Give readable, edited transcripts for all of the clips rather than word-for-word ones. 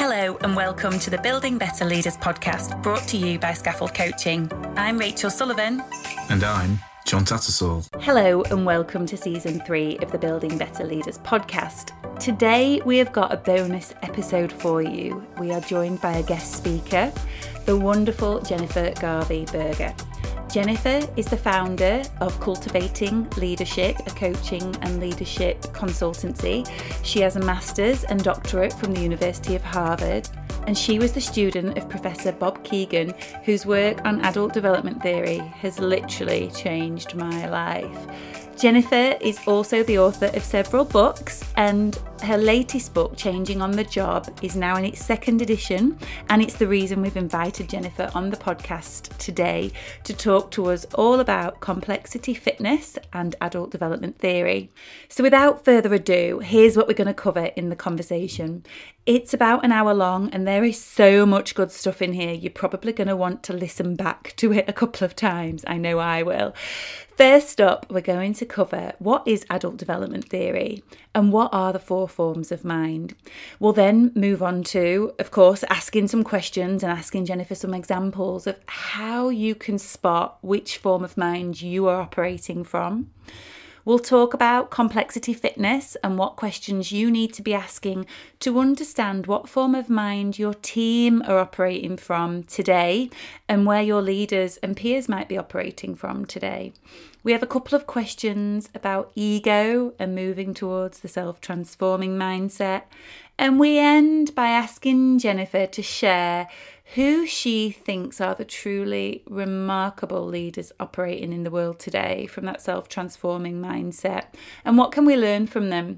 Hello and welcome to the Building Better Leaders podcast, brought to you by Scaffold Coaching. I'm Rachel Sullivan. And I'm John Tattersall. Hello and welcome to season 3 of the Building Better Leaders podcast. Today we have got a bonus episode for you. We are joined by a guest speaker, the wonderful Jennifer Garvey-Berger. Jennifer is the founder of Cultivating Leadership, a coaching and leadership consultancy. She has a master's and doctorate from the University of Harvard, and she was the student of Professor Bob Kegan, whose work on adult development theory has literally changed my life. Jennifer is also the author of several books, and her latest book, Changing on the Job, is now in its 2nd edition, and it's the reason we've invited Jennifer on the podcast today to talk to us all about complexity fitness and adult development theory. So without further ado, here's what we're going to cover in the conversation. It's about an hour long and there is so much good stuff in here. You're probably going to want to listen back to it a couple of times. I know I will. First up, we're going to cover what is adult development theory and what are the 4 forms of mind. We'll then move on to, of course, asking some questions and asking Jennifer some examples of how you can spot which form of mind you are operating from. We'll talk about complexity fitness and what questions you need to be asking to understand what form of mind your team are operating from today and where your leaders and peers might be operating from today. We have a couple of questions about ego and moving towards the self-transforming mindset. And we end by asking Jennifer to share who she thinks are the truly remarkable leaders operating in the world today from that self-transforming mindset, and what can we learn from them.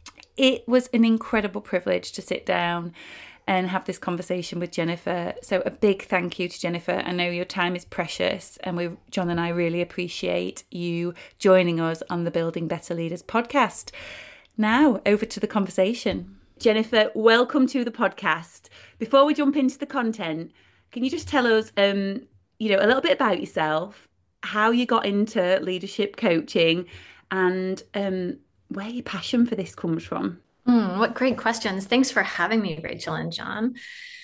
It was an incredible privilege to sit down and have this conversation with Jennifer. So a big thank you to Jennifer. I know your time is precious, and John and I really appreciate you joining us on the Building Better Leaders podcast. Now, over to the conversation. Jennifer, welcome to the podcast. Before we jump into the content, can you just tell us, a little bit about yourself, how you got into leadership coaching, and where your passion for this comes from? What great questions. Thanks for having me, Rachel and John.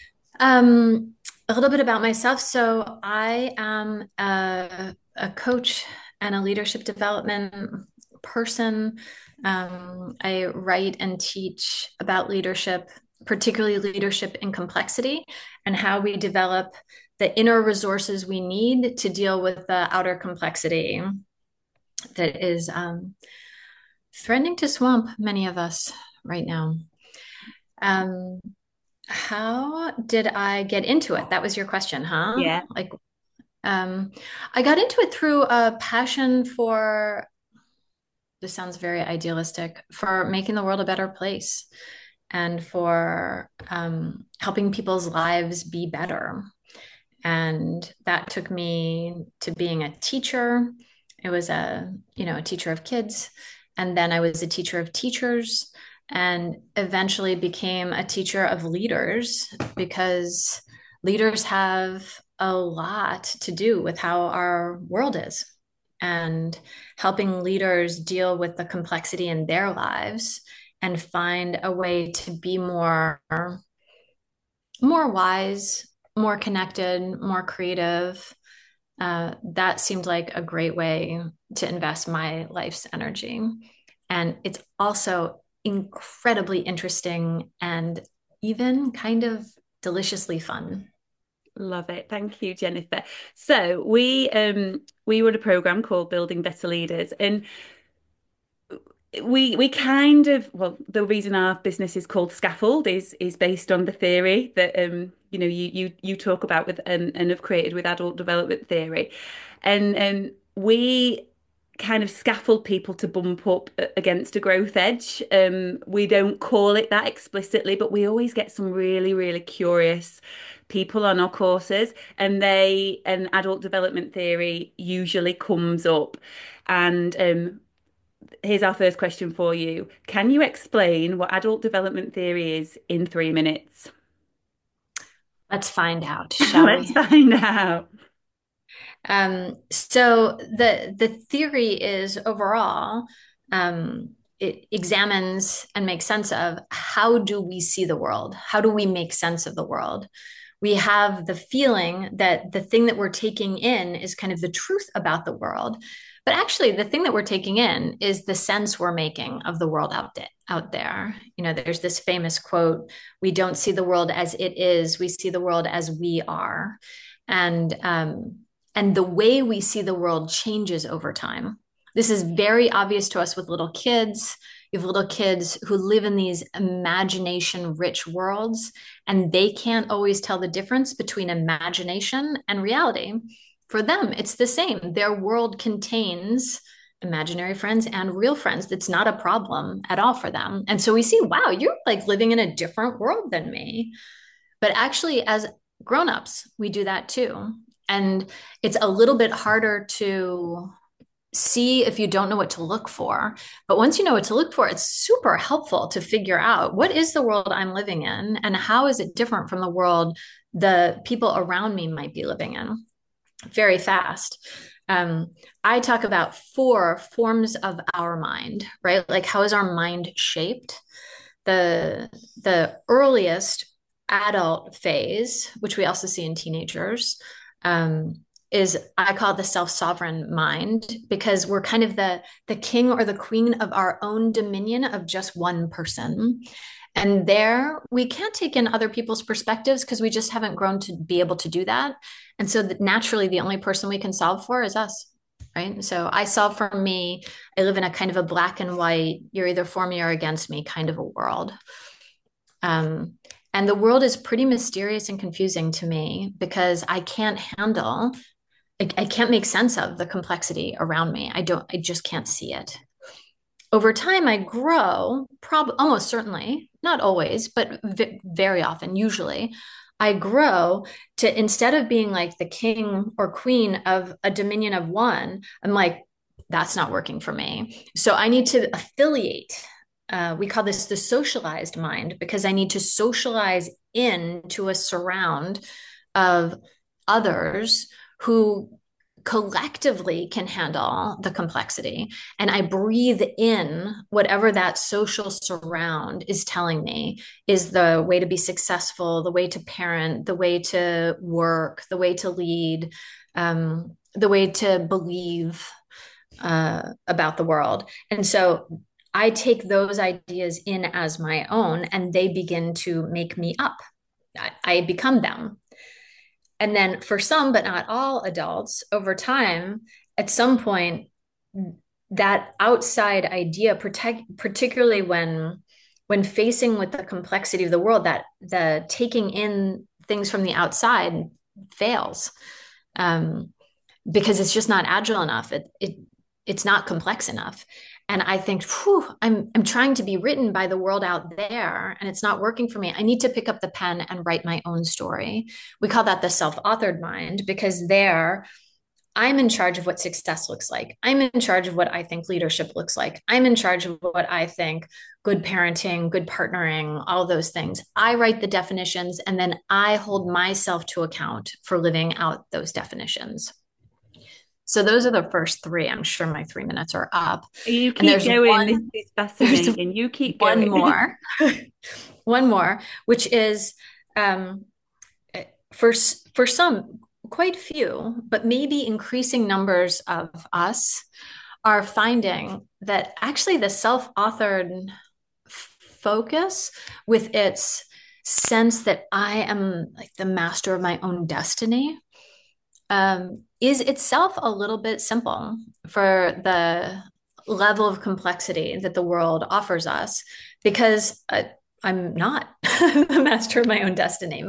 A little bit about myself. So I am a coach and a leadership development person. I write and teach about leadership, particularly leadership in complexity, and how we develop the inner resources we need to deal with the outer complexity that is threatening to swamp many of us right now. How did I get into it? That was your question, huh? Yeah. I got into it through a passion for, this sounds very idealistic, for making the world a better place and for helping people's lives be better. And that took me to being a teacher. It was a teacher of kids. And then I was a teacher of teachers, and eventually became a teacher of leaders, because leaders have a lot to do with how our world is, and helping leaders deal with the complexity in their lives and find a way to be more wise, more connected, more creative. That seemed like a great way to invest my life's energy. And it's also incredibly interesting and even kind of deliciously fun. Love it. Thank you, Jennifer. So we run a program called Building Better Leaders, and we kind of, the reason our business is called Scaffold is based on the theory that you talk about with and have created with adult development theory, and we kind of scaffold people to bump up against a growth edge. We don't call it that explicitly, but we always get some really, really curious people on our courses, and adult development theory usually comes up. And here's our first question for you. Can you explain what adult development theory is in 3 minutes? Let's find out, shall we? Let's find out. So the theory is overall, it examines and makes sense of how do we see the world? How do we make sense of the world? We have the feeling that the thing that we're taking in is kind of the truth about the world. But actually, the thing that we're taking in is the sense we're making of the world out there. You know, there's this famous quote, we don't see the world as it is, we see the world as we are. And the way we see the world changes over time. This is very obvious to us with little kids. You have little kids who live in these imagination rich worlds, and they can't always tell the difference between imagination and reality. For them, it's the same. Their world contains imaginary friends and real friends. That's not a problem at all for them. And so we see, wow, you're like living in a different world than me. But actually, as grown-ups, we do that too. And it's a little bit harder to see if you don't know what to look for. But once you know what to look for, it's super helpful to figure out what is the world I'm living in and how is it different from the world the people around me might be living in very fast. I talk about 4 forms of our mind, right? Like how is our mind shaped? The earliest adult phase, which we also see in teenagers, is I call it the self-sovereign mind because we're kind of the king or the queen of our own dominion of just one person. And there we can't take in other people's perspectives because we just haven't grown to be able to do that. And so that naturally the only person we can solve for is us. Right. So I solve for me. I live in a kind of a black and white, you're either for me or against me kind of a world. And the world is pretty mysterious and confusing to me because I can't handle, I can't make sense of the complexity around me. I just can't see it. Over time, I grow, almost certainly, not always, but very often, usually, I grow to instead of being like the king or queen of a dominion of one, I'm like, that's not working for me. So I need to affiliate. We call this the socialized mind because I need to socialize into a surround of others who collectively can handle the complexity. And I breathe in whatever that social surround is telling me is the way to be successful, the way to parent, the way to work, the way to lead, the way to believe about the world. And so I take those ideas in as my own and they begin to make me up. I become them. And then for some, but not all adults, over time, at some point, that outside idea, particularly when facing with the complexity of the world, that the taking in things from the outside fails because it's just not agile enough. It's not complex enough. And I think, I'm trying to be written by the world out there and it's not working for me. I need to pick up the pen and write my own story. We call that the self-authored mind because there I'm in charge of what success looks like. I'm in charge of what I think leadership looks like. I'm in charge of what I think good parenting, good partnering, all those things. I write the definitions and then I hold myself to account for living out those definitions. So those are the first 3. I'm sure my 3 minutes are up. You keep going. This is fascinating. You keep going. One more, which is for some, quite few, but maybe increasing numbers of us are finding that actually the self-authored focus with its sense that I am like the master of my own destiny is itself a little bit simple for the level of complexity that the world offers us because I'm not the master of my own destiny.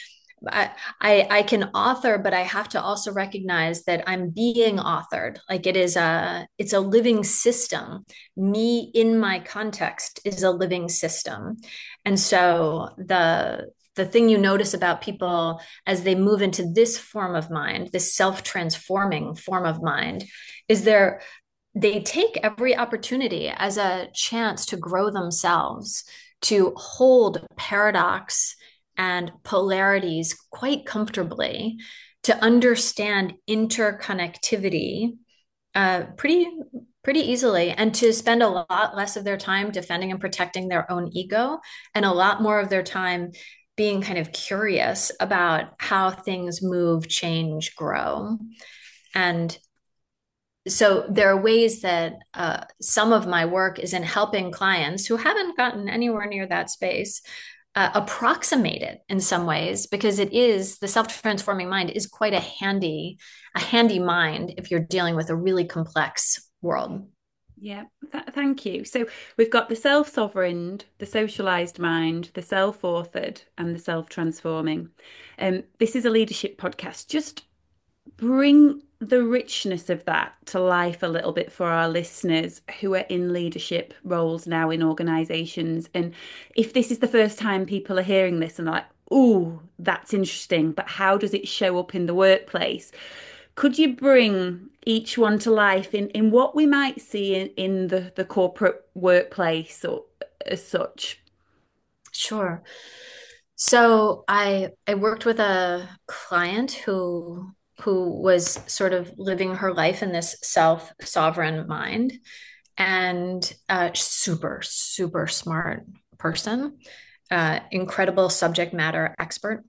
I can author, but I have to also recognize that I'm being authored. Like it's a living system. Me in my context is a living system. And so the thing you notice about people as they move into this form of mind, this self-transforming form of mind, is they take every opportunity as a chance to grow themselves, to hold paradox and polarities quite comfortably, to understand interconnectivity pretty pretty easily, and to spend a lot less of their time defending and protecting their own ego, and a lot more of their time being kind of curious about how things move, change, grow. And so there are ways that some of my work is in helping clients who haven't gotten anywhere near that space approximate it in some ways, because it is, the self-transforming mind is quite a handy mind if you're dealing with a really complex world. Yeah, thank you. So we've got the self-sovereign, the socialized mind, the self-authored, and the self-transforming. This is a leadership podcast. Just bring the richness of that to life a little bit for our listeners who are in leadership roles now in organizations. And if this is the first time people are hearing this and they're like, oh, that's interesting, but how does it show up in the workplace? Could you bring each one to life in what we might see in the corporate workplace or as such? Sure. So I worked with a client who was sort of living her life in this self-sovereign mind, and super, super smart person, incredible subject matter expert,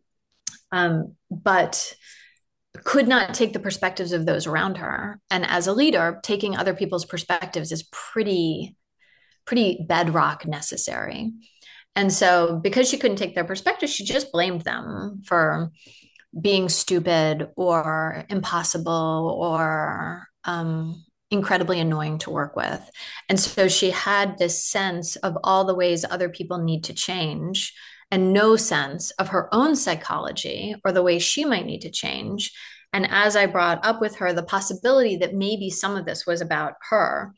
but could not take the perspectives of those around her. And as a leader, taking other people's perspectives is pretty bedrock necessary. And so because she couldn't take their perspective, she just blamed them for being stupid or impossible or incredibly annoying to work with. And so she had this sense of all the ways other people need to change and no sense of her own psychology or the way she might need to change. And as I brought up with her the possibility that maybe some of this was about her,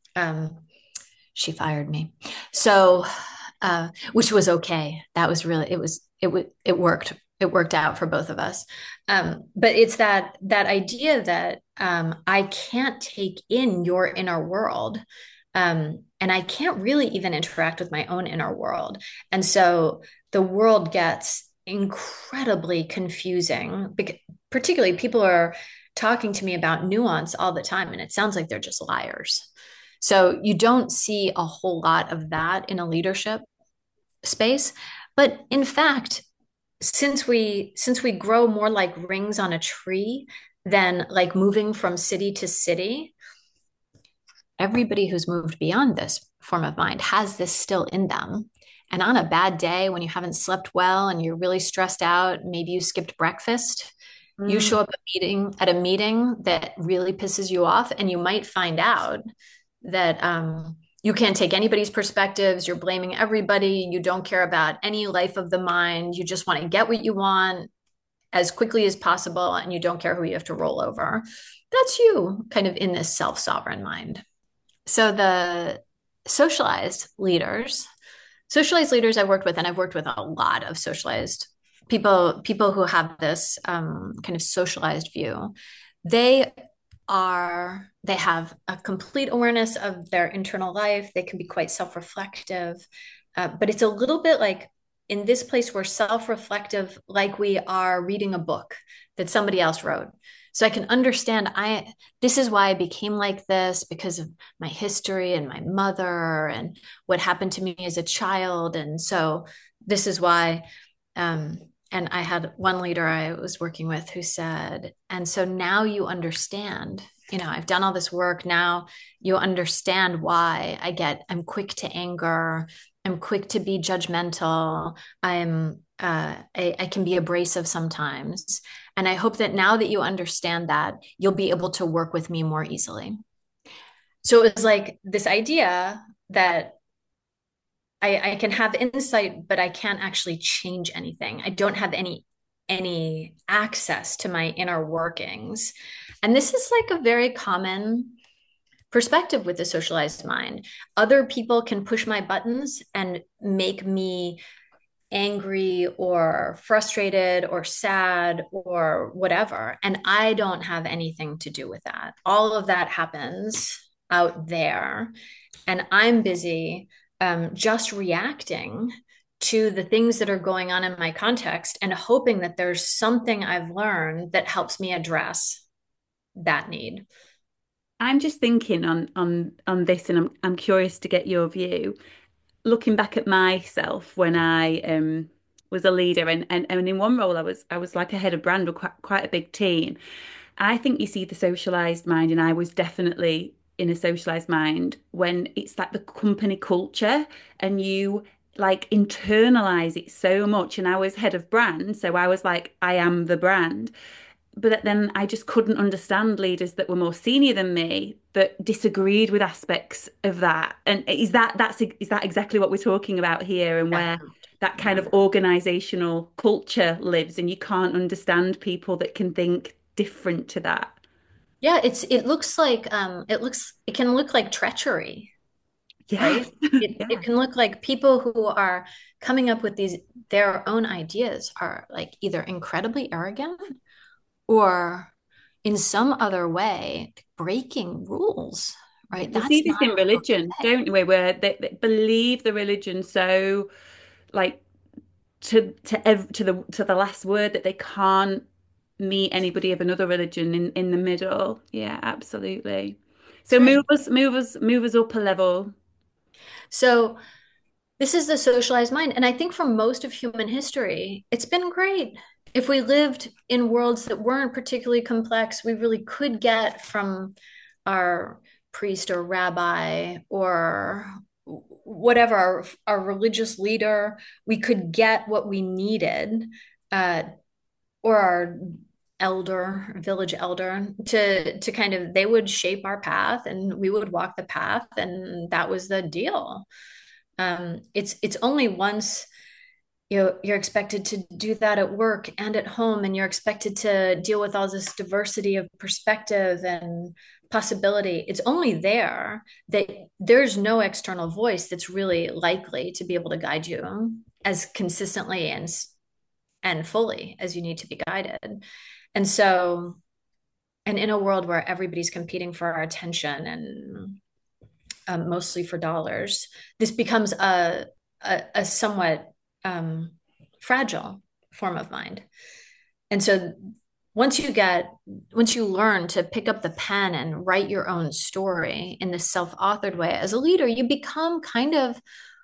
she fired me. So, which was okay. That was really, it worked. It worked out for both of us. But it's that idea that I can't take in your inner world. And I can't really even interact with my own inner world. And so the world gets incredibly confusing, particularly people are talking to me about nuance all the time, and it sounds like they're just liars. So you don't see a whole lot of that in a leadership space. But in fact, since we grow more like rings on a tree than like moving from city to city, everybody who's moved beyond this form of mind has this still in them. And on a bad day, when you haven't slept well and you're really stressed out, maybe you skipped breakfast, you show up at a meeting that really pisses you off, and you might find out that you can't take anybody's perspectives. You're blaming everybody. You don't care about any life of the mind. You just want to get what you want as quickly as possible, and you don't care who you have to roll over. That's you kind of in this self-sovereign mind. So the socialized leaders I worked with, and I've worked with a lot of socialized people who have this kind of socialized view, they have a complete awareness of their internal life. They can be quite self-reflective, but it's a little bit like in this place we're self-reflective, like we are reading a book that somebody else wrote. So I can understand this is why I became like this, because of my history and my mother and what happened to me as a child. And so this is why, and I had one leader I was working with who said, and so now you understand, I've done all this work. Now you understand why I'm quick to anger. I'm quick to be judgmental. I can be abrasive sometimes. And I hope that now that you understand that, you'll be able to work with me more easily. So it was like this idea that I can have insight, but I can't actually change anything. I don't have any access to my inner workings. And this is like a very common perspective with the socialized mind. Other people can push my buttons and make me angry or frustrated or sad or whatever. And I don't have anything to do with that. All of that happens out there. And I'm busy just reacting to the things that are going on in my context and hoping that there's something I've learned that helps me address that need. I'm just thinking on this, and I'm curious to get your view. Looking back at myself when I was a leader, and in one role I was like a head of brand or quite a big team. I think you see the socialized mind, and I was definitely in a socialized mind when it's like the company culture and you like internalize it so much. And I was head of brand, so I was like, I am the brand. But then I just couldn't understand leaders that were more senior than me that disagreed with aspects of that. And is that exactly what we're talking about here, and Yeah. where that kind Yeah. of organizational culture lives, and you can't understand people that can think different to that. Yeah, it looks like it can look like treachery, Yes. right? It Yeah. can look like people who are coming up with these their own ideas are like either incredibly arrogant or in some other way breaking rules, Yeah. right? We see That's this not in religion, okay. don't we? Where they believe the religion so like to the last word that they can't meet anybody of another religion in the middle. Yeah, absolutely. So That's right. move us up a level. So this is the socialized mind. And I think for most of human history, it's been great. If we lived in worlds that weren't particularly complex, we really could get from our priest or rabbi or whatever, our religious leader, we could get what we needed, uh, or our elder, village elder, to kind of, they would shape our path and we would walk the path, and that was the deal. It's only once you're expected to do that at work and at home, and you're expected to deal with all this diversity of perspective and possibility. It's only there that there's no external voice that's really likely to be able to guide you as consistently and fully as you need to be guided. And so, and in a world where everybody's competing for our attention and mostly for dollars, this becomes a somewhat fragile form of mind. And so once you learn to pick up the pen and write your own story in this self-authored way as a leader, you become kind of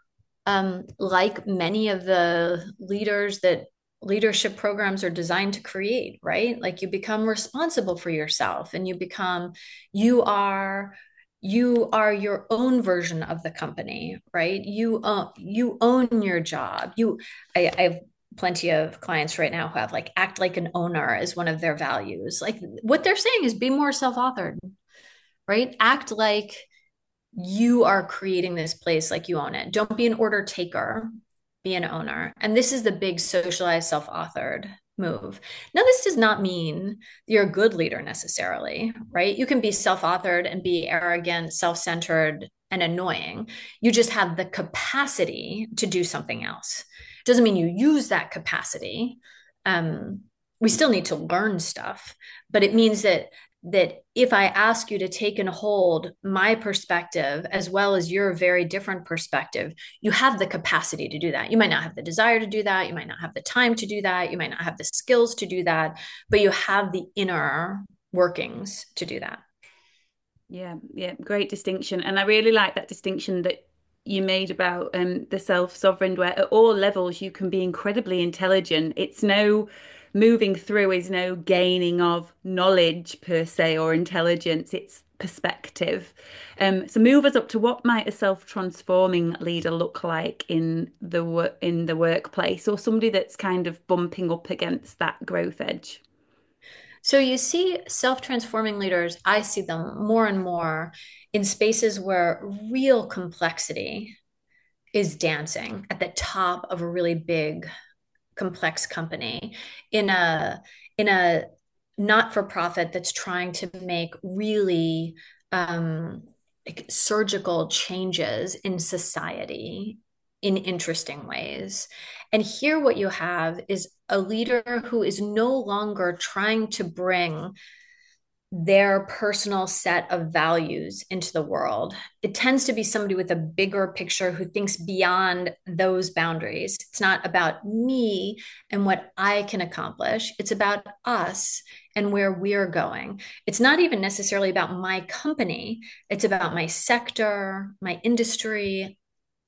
like many of the leaders that leadership programs are designed to create, right? Like you become responsible for yourself, and you are you are your own version of the company, right? You own your job. I have plenty of clients right now who have like act like an owner as one of their values. Like what they're saying is be more self-authored, right? Act like you are creating this place like you own it. Don't be an order taker, be an owner. And this is the big socialized, self authored move. Now, this does not mean you're a good leader necessarily, right? You can be self authored and be arrogant, self centered, and annoying. You just have the capacity to do something else. Doesn't mean you use that capacity. Um, we still need to learn stuff, but it means that if I ask you to take and hold my perspective as well as your very different perspective, you have the capacity to do that. You might not have the desire to do that. You might not have the time to do that. You might not have the skills to do that, but you have the inner workings to do that. Yeah, yeah, great distinction. And I really like that distinction that you made about the self-sovereign, where at all levels you can be incredibly intelligent. It's no moving through is no gaining of knowledge per se or intelligence. It's perspective. So move us up to what might a self-transforming leader look like in in the workplace, or somebody that's kind of bumping up against that growth edge. So you see self-transforming leaders, I see them more and more in spaces where real complexity is dancing at the top of a really big complex company in a not-for-profit that's trying to make really like surgical changes in society in interesting ways. And here what you have is a leader who is no longer trying to bring their personal set of values into the world. It tends to be somebody with a bigger picture who thinks beyond those boundaries. It's not about me and what I can accomplish, it's about us and where we're going. It's not even necessarily about my company, it's about my sector, my industry,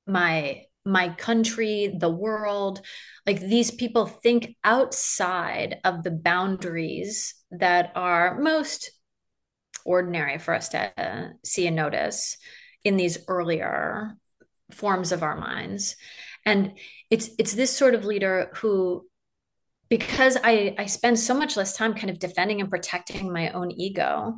my country, the world. Like these people think outside of the boundaries that are most ordinary for us to see and notice in these earlier forms of our minds. And it's this sort of leader who, because I spend so much less time kind of defending and protecting my own ego,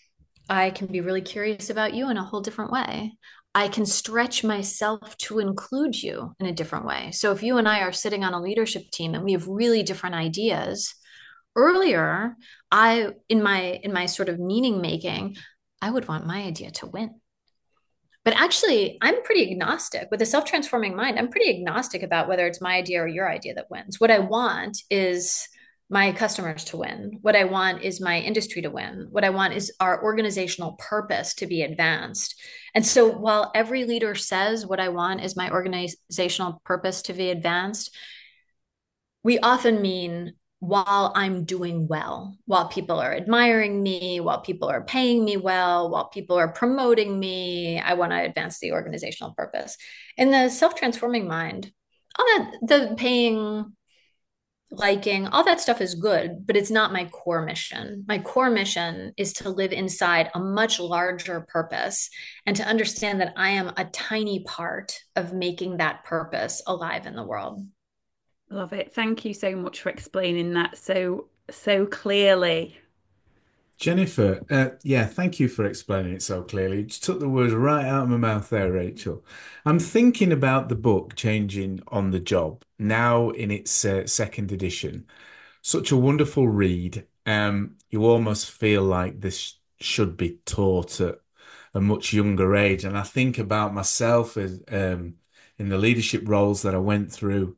I can be really curious about you in a whole different way. I can stretch myself to include you in a different way. So if you and I are sitting on a leadership team and we have really different ideas, earlier, I in my sort of meaning making, I would want my idea to win. But actually, I'm pretty agnostic with a self-transforming mind. I'm pretty agnostic about whether it's my idea or your idea that wins. What I want is my customers to win. What I want is my industry to win. What I want is our organizational purpose to be advanced. And so while every leader says what I want is my organizational purpose to be advanced, we often mean while I'm doing well, while people are admiring me, while people are paying me well, while people are promoting me, I want to advance the organizational purpose. In the self-transforming mind, all that, the paying, liking, all that stuff is good, but it's not my core mission. My core mission is to live inside a much larger purpose and to understand that I am a tiny part of making that purpose alive in the world. Love it. Thank you so much for explaining that so clearly. Jennifer, yeah, thank you for explaining it so clearly. You just took the words right out of my mouth there, Rachel. I'm thinking about the book Changing on the Job, now in its second edition. Such a wonderful read. You almost feel like this should be taught at a much younger age. And I think about myself as in the leadership roles that I went through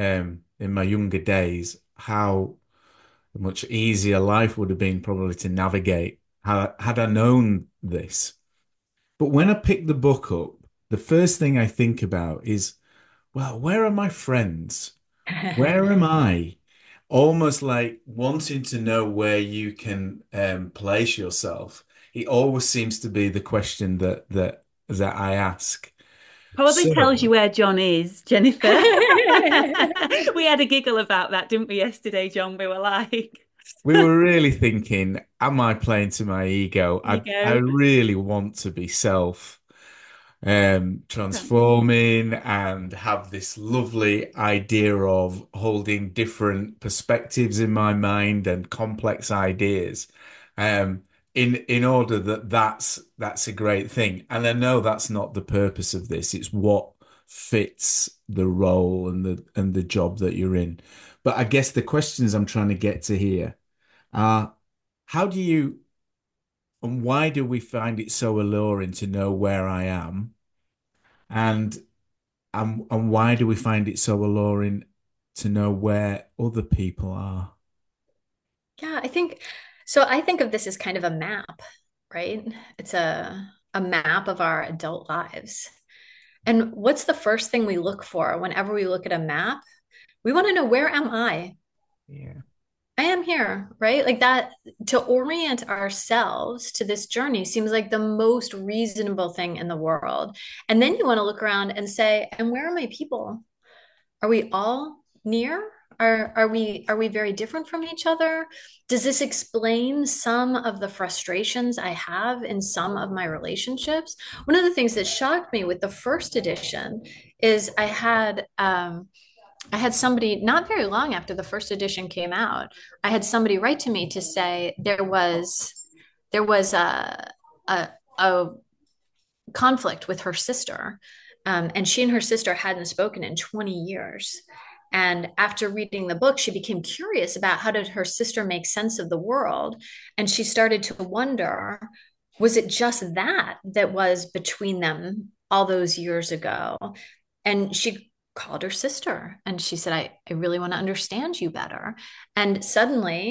in my younger days, how much easier life would have been probably to navigate had I known this. But when I pick the book up, the first thing I think about is, well, where are my friends? Where am I? Almost like wanting to know where you can place yourself. It always seems to be the question that I ask. Probably tells you So where John is, Jennifer. We had a giggle about that, didn't we, yesterday, John? We were like, we were really thinking, am I playing to my ego? you I go. really want to be self transforming and have this lovely idea of holding different perspectives in my mind and complex ideas. Um, in order that that's a great thing. And I know that's not the purpose of this. It's what fits the role and the job that you're in. But I guess the questions I'm trying to get to here are how do you and why do we find it so alluring to know where I am? And and why do we find it so alluring to know where other people are? Yeah, I think so. I think of this as kind of a map, right? It's a map of our adult lives. And what's the first thing we look for whenever we look at a map? We want to know, where am I? Yeah. I am here, right? Like that, to orient ourselves to this journey seems like the most reasonable thing in the world. And then you want to look around and say, and where are my people? Are we all near? Are we very different from each other? Does this explain some of the frustrations I have in some of my relationships? One of the things that shocked me with the first edition is I had somebody not very long after the first edition came out. I had somebody write to me to say there was a conflict with her sister, and she and her sister hadn't spoken in 20 years. And after reading the book, she became curious about how did her sister make sense of the world, and she started to wonder, was it just that was between them all those years ago? And she called her sister and she said, I really want to understand you better. And suddenly,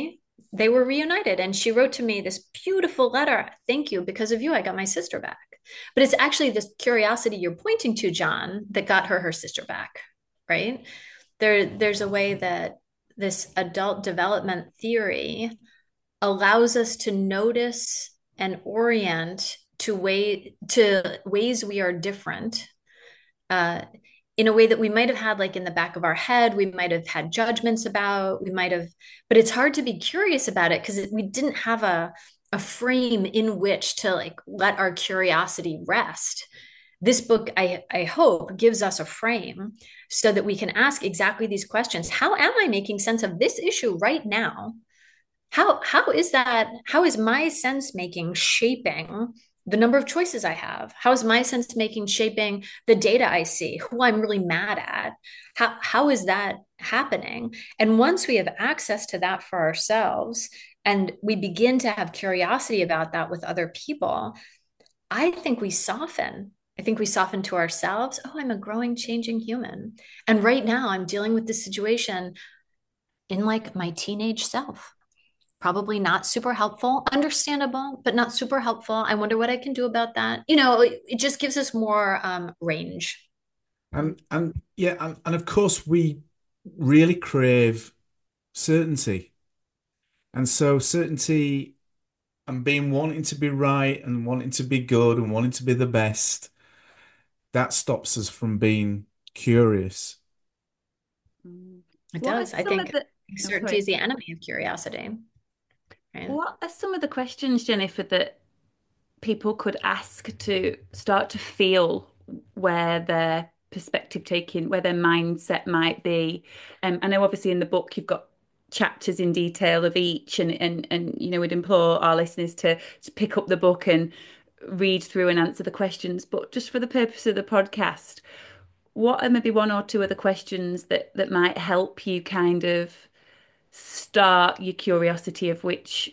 they were reunited. And she wrote to me this beautiful letter. Thank you. Because of you, I got my sister back. But it's actually this curiosity you're pointing to, John, that got her sister back, right? There's a way that this adult development theory allows us to notice and orient to ways we are different, uh, in a way that we might have had like in the back of our head, we might have had judgments about, we might have, but it's hard to be curious about it because we didn't have a frame in which to like let our curiosity rest. This book, I hope, gives us a frame so that we can ask exactly these questions. How am I making sense of this issue right now? How is that? How is my sense making shaping the number of choices I have? How is my sense making shaping the data I see, who I'm really mad at? How is that happening? And once we have access to that for ourselves and we begin to have curiosity about that with other people, I think we soften. I think we soften to ourselves. Oh, I'm a growing, changing human. And right now I'm dealing with this situation in like my teenage self. Probably not super helpful, understandable, but not super helpful. I wonder what I can do about that. It just gives us more range. And yeah, and of course we really crave certainty. And so certainty and being wanting to be right and wanting to be good and wanting to be the best, that stops us from being curious. It What are does. I some of think the, oh, certainty sorry. is the enemy of curiosity. Right? What are some of the questions, Jennifer, that people could ask to start to feel where their perspective taking, where their mindset might be? I know obviously in the book you've got chapters in detail of each, and we'd implore our listeners to pick up the book and read through and answer the questions. But just for the purpose of the podcast, what are maybe one or two of the questions that might help you kind of start your curiosity of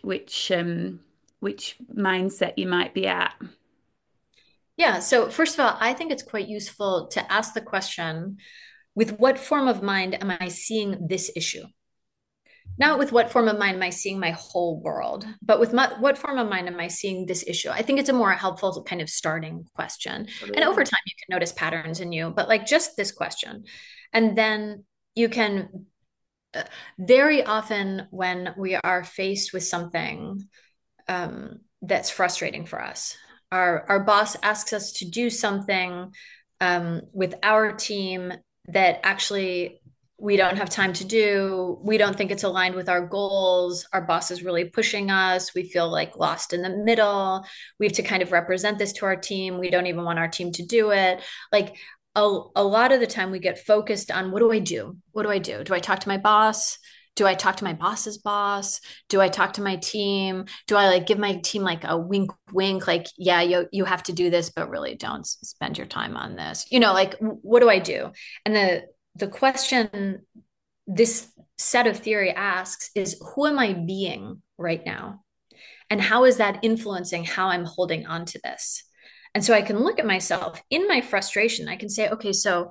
which mindset you might be at? Yeah. So, first of all, I think it's quite useful to ask the question, with what form of mind am I seeing this issue? Not with what form of mind am I seeing my whole world, but with what form of mind am I seeing this issue? I think it's a more helpful kind of starting question. And over time, you can notice patterns in you, but like just this question. And then you can, very often when we are faced with something that's frustrating for us, our boss asks us to do something with our team that actually we don't have time to do. We don't think it's aligned with our goals. Our boss is really pushing us. We feel like lost in the middle. We have to kind of represent this to our team. We don't even want our team to do it. Like a lot of the time we get focused on, what do I do? What do I do? Do I talk to my boss? Do I talk to my boss's boss? Do I talk to my team? Do I like give my team like a wink, wink, like, yeah, you have to do this, but really don't spend your time on this. Like what do I do? And the question this set of theory asks is, who am I being right now? And how is that influencing how I'm holding on to this? And so I can look at myself in my frustration. I can say, okay, so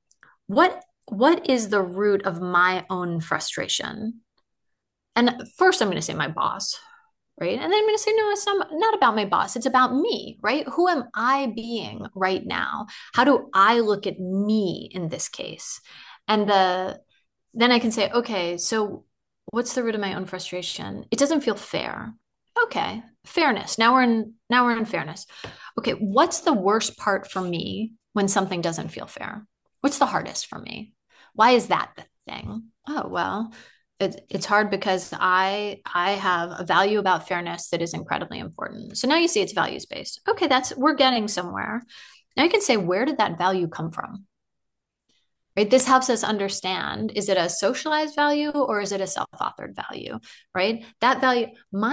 what is the root of my own frustration? And first I'm going to say my boss, right? And then I'm going to say, no, it's not about my boss. It's about me, right? Who am I being right now? How do I look at me in this case? And then I can say, okay, so what's the root of my own frustration? It doesn't feel fair. Okay, fairness. Now we're in fairness. Okay, what's the worst part for me when something doesn't feel fair? What's the hardest for me? Why is that the thing? Oh, well, it's hard because I have a value about fairness that is incredibly important. So now you see it's values based. Okay, we're getting somewhere. Now you can say, where did that value come from? Right? This helps us understand, is it a socialized value or is it a self-authored value? Right? That value,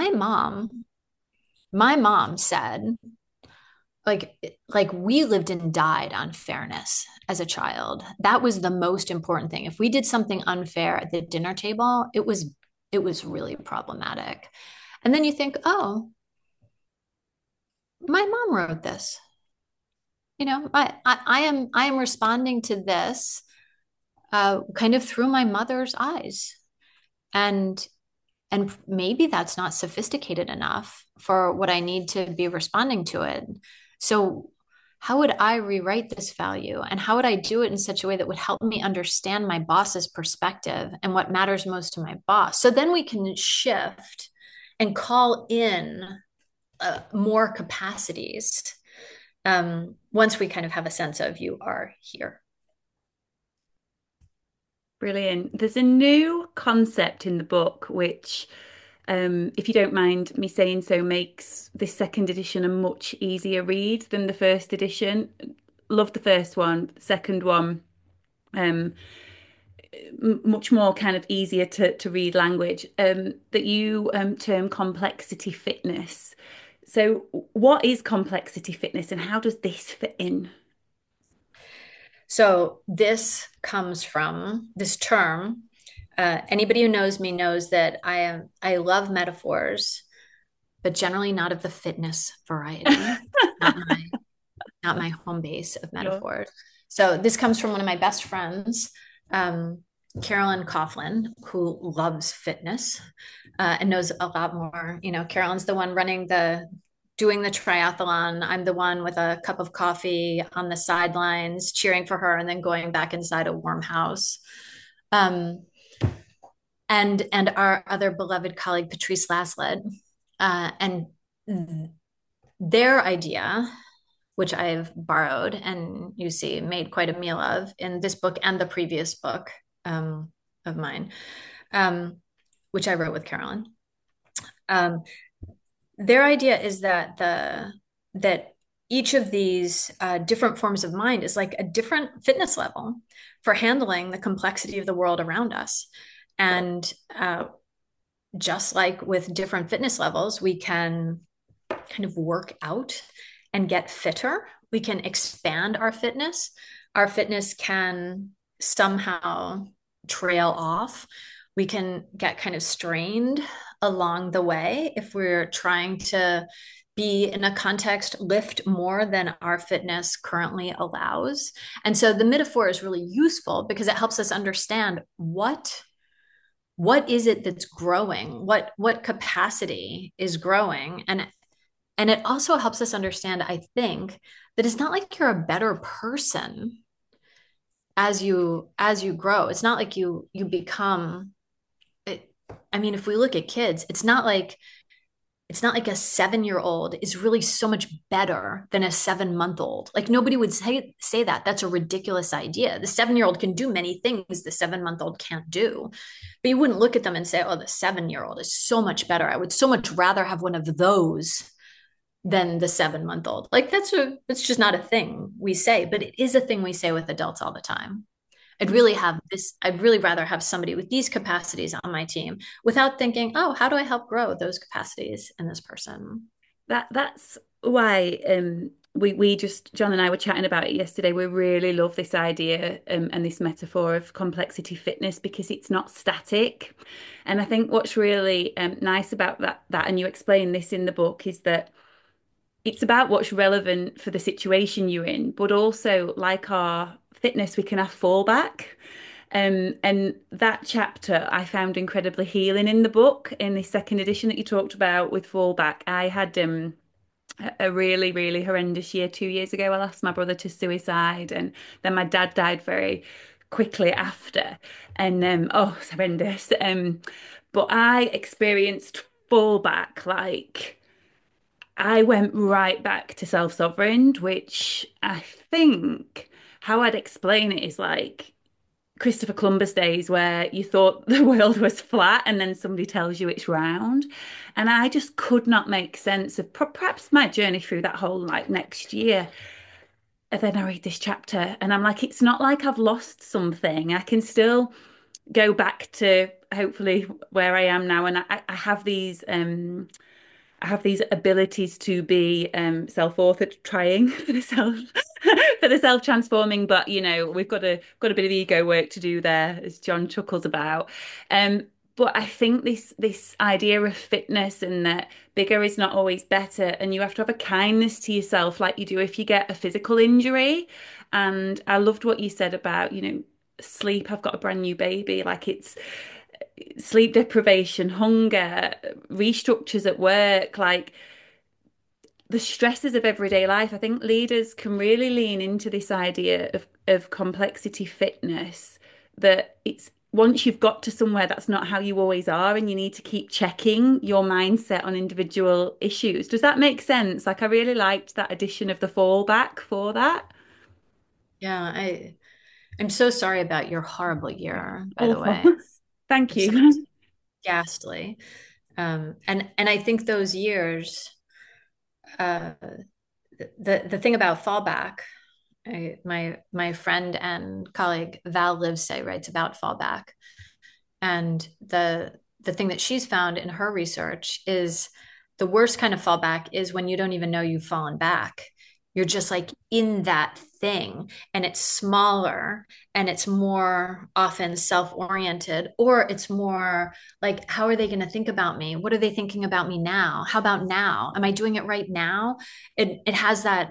my mom said, like we lived and died on fairness as a child. That was the most important thing. If we did something unfair at the dinner table, it was really problematic. And then you think, oh, my mom wrote this. I am responding to this kind of through my mother's eyes. And And maybe that's not sophisticated enough for what I need to be responding to it. So, how would I rewrite this value? And how would I do it in such a way that would help me understand my boss's perspective and what matters most to my boss? So then we can shift and call in more capacities once we kind of have a sense of you are here. Brilliant. There's a new concept in the book, which, if you don't mind me saying so, makes this second edition a much easier read than the first edition. Loved the first one. Second one, um, much more kind of easier to read language, that you term complexity fitness. So, what is complexity fitness and how does this fit in? So this comes from this term. Anybody who knows me knows that I love metaphors, but generally not of the fitness variety. not my not my home base of Sure. metaphors. So this comes from one of my best friends, Carolyn Coughlin, who loves fitness and knows a lot more. Carolyn's the one doing the triathlon. I'm the one with a cup of coffee on the sidelines, cheering for her, and then going back inside a warm house. Um, and our other beloved colleague, Patrice Laslett, and their idea, which I've borrowed and you see made quite a meal of in this book and the previous book of mine, which I wrote with Carolyn. Their idea is that each of these different forms of mind is like a different fitness level for handling the complexity of the world around us. And just like with different fitness levels, we can kind of work out and get fitter. We can expand our fitness. Our fitness can somehow trail off. We can get kind of strained along the way if we're trying to be in a context lift more than our fitness currently allows. And so the metaphor is really useful because it helps us understand what is it that's growing, what capacity is growing. And it also helps us understand, I think, that it's not like you're a better person as you grow. It's not like you become, I mean, if we look at kids, it's not like a 7-year-old is really so much better than a 7-month-old. Like nobody would say that. That's a ridiculous idea. The 7-year-old can do many things the 7-month-old can't do. But you wouldn't look at them and say, oh, the 7-year-old is so much better. I would so much rather have one of those than the 7-month-old. Like it's just not a thing we say, but it is a thing we say with adults all the time. I'd really rather have somebody with these capacities on my team without thinking, oh, how do I help grow those capacities in this person? That's why we just John and I were chatting about it yesterday. We really love this idea and this metaphor of complexity fitness because it's not static. And I think what's really nice about that, and you explain this in the book, is that it's about what's relevant for the situation you're in, but also like our fitness, we can have fallback. And that chapter I found incredibly healing in the book, in the second edition that you talked about with fallback. I had a really, really horrendous year 2 years ago. I lost my brother to suicide, and then my dad died very quickly after. And oh, it's horrendous. But I experienced fallback like. I went right back to self-sovereign, which I think how I'd explain it is like Christopher Columbus days where you thought the world was flat and then somebody tells you it's round. And I just could not make sense of perhaps my journey through that whole like next year. And then I read this chapter and I'm like, it's not like I've lost something. I can still go back to hopefully where I am now. And I have these abilities to be self-authored, trying for the self for the self-transforming, but we've got a bit of ego work to do there, as John chuckles about. But I think this idea of fitness and that bigger is not always better, and you have to have a kindness to yourself, like you do if you get a physical injury. And I loved what you said about, sleep. I've got a brand new baby. Like sleep deprivation, hunger, restructures at work, like the stresses of everyday life. I think leaders can really lean into this idea of complexity fitness, that it's once you've got to somewhere, that's not how you always are, and you need to keep checking your mindset on individual issues. Does that make sense? Like, I really liked that addition of the fallback for that. Yeah, I'm so sorry about your horrible year, by the Awful. way. Thank It sounds you. ghastly. And I think those years, uh, the thing about fallback, my friend and colleague Val Livesay writes about fallback, and the thing that she's found in her research is the worst kind of fallback is when you don't even know you've fallen back. You're just like in that thing, and it's smaller and it's more often self-oriented, or it's more like, how are they going to think about me? What are they thinking about me now? How about now? Am I doing it right now? It has that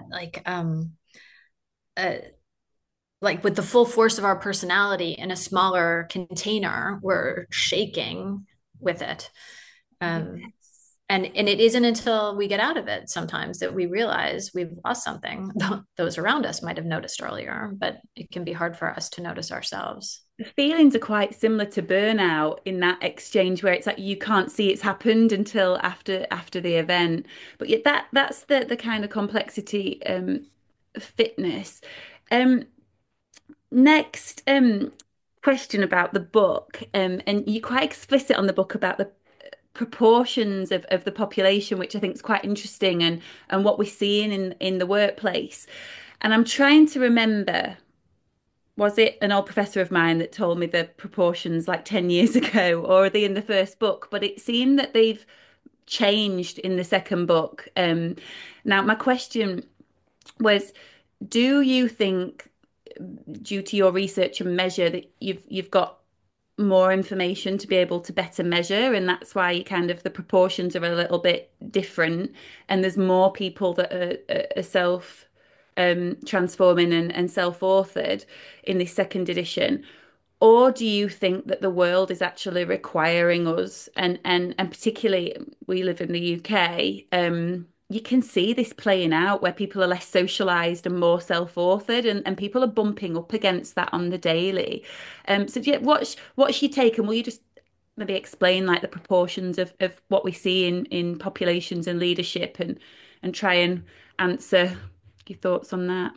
uh, like with the full force of our personality in a smaller container, we're shaking with it. Um, Yes. and it isn't until we get out of it sometimes that we realize we've lost something. Those around us might have noticed earlier, but it can be hard for us to notice ourselves. The feelings are quite similar to burnout in that exchange where it's like you can't see it's happened until after the event. But yet that's the kind of complexity fitness. Um Next question about the book, and you're quite explicit on the book about the proportions of the population, which I think is quite interesting, and what we're seeing in the workplace. And I'm trying to remember, was it an old professor of mine that told me the proportions like 10 years ago, or are they in the first book? But it seemed that they've changed in the second book. Now, my question was, do you think, due to your research and measure, that you've got more information to be able to better measure, and that's why you kind of the proportions are a little bit different, and there's more people that are self transforming and self-authored in this second edition? Or do you think that the world is actually requiring us, and particularly we live in the UK, you can see this playing out where people are less socialized and more self-authored, and people are bumping up against that on the daily. So do you, what's your take, and will you just maybe explain like the proportions of what we see in populations and leadership, and try and answer your thoughts on that?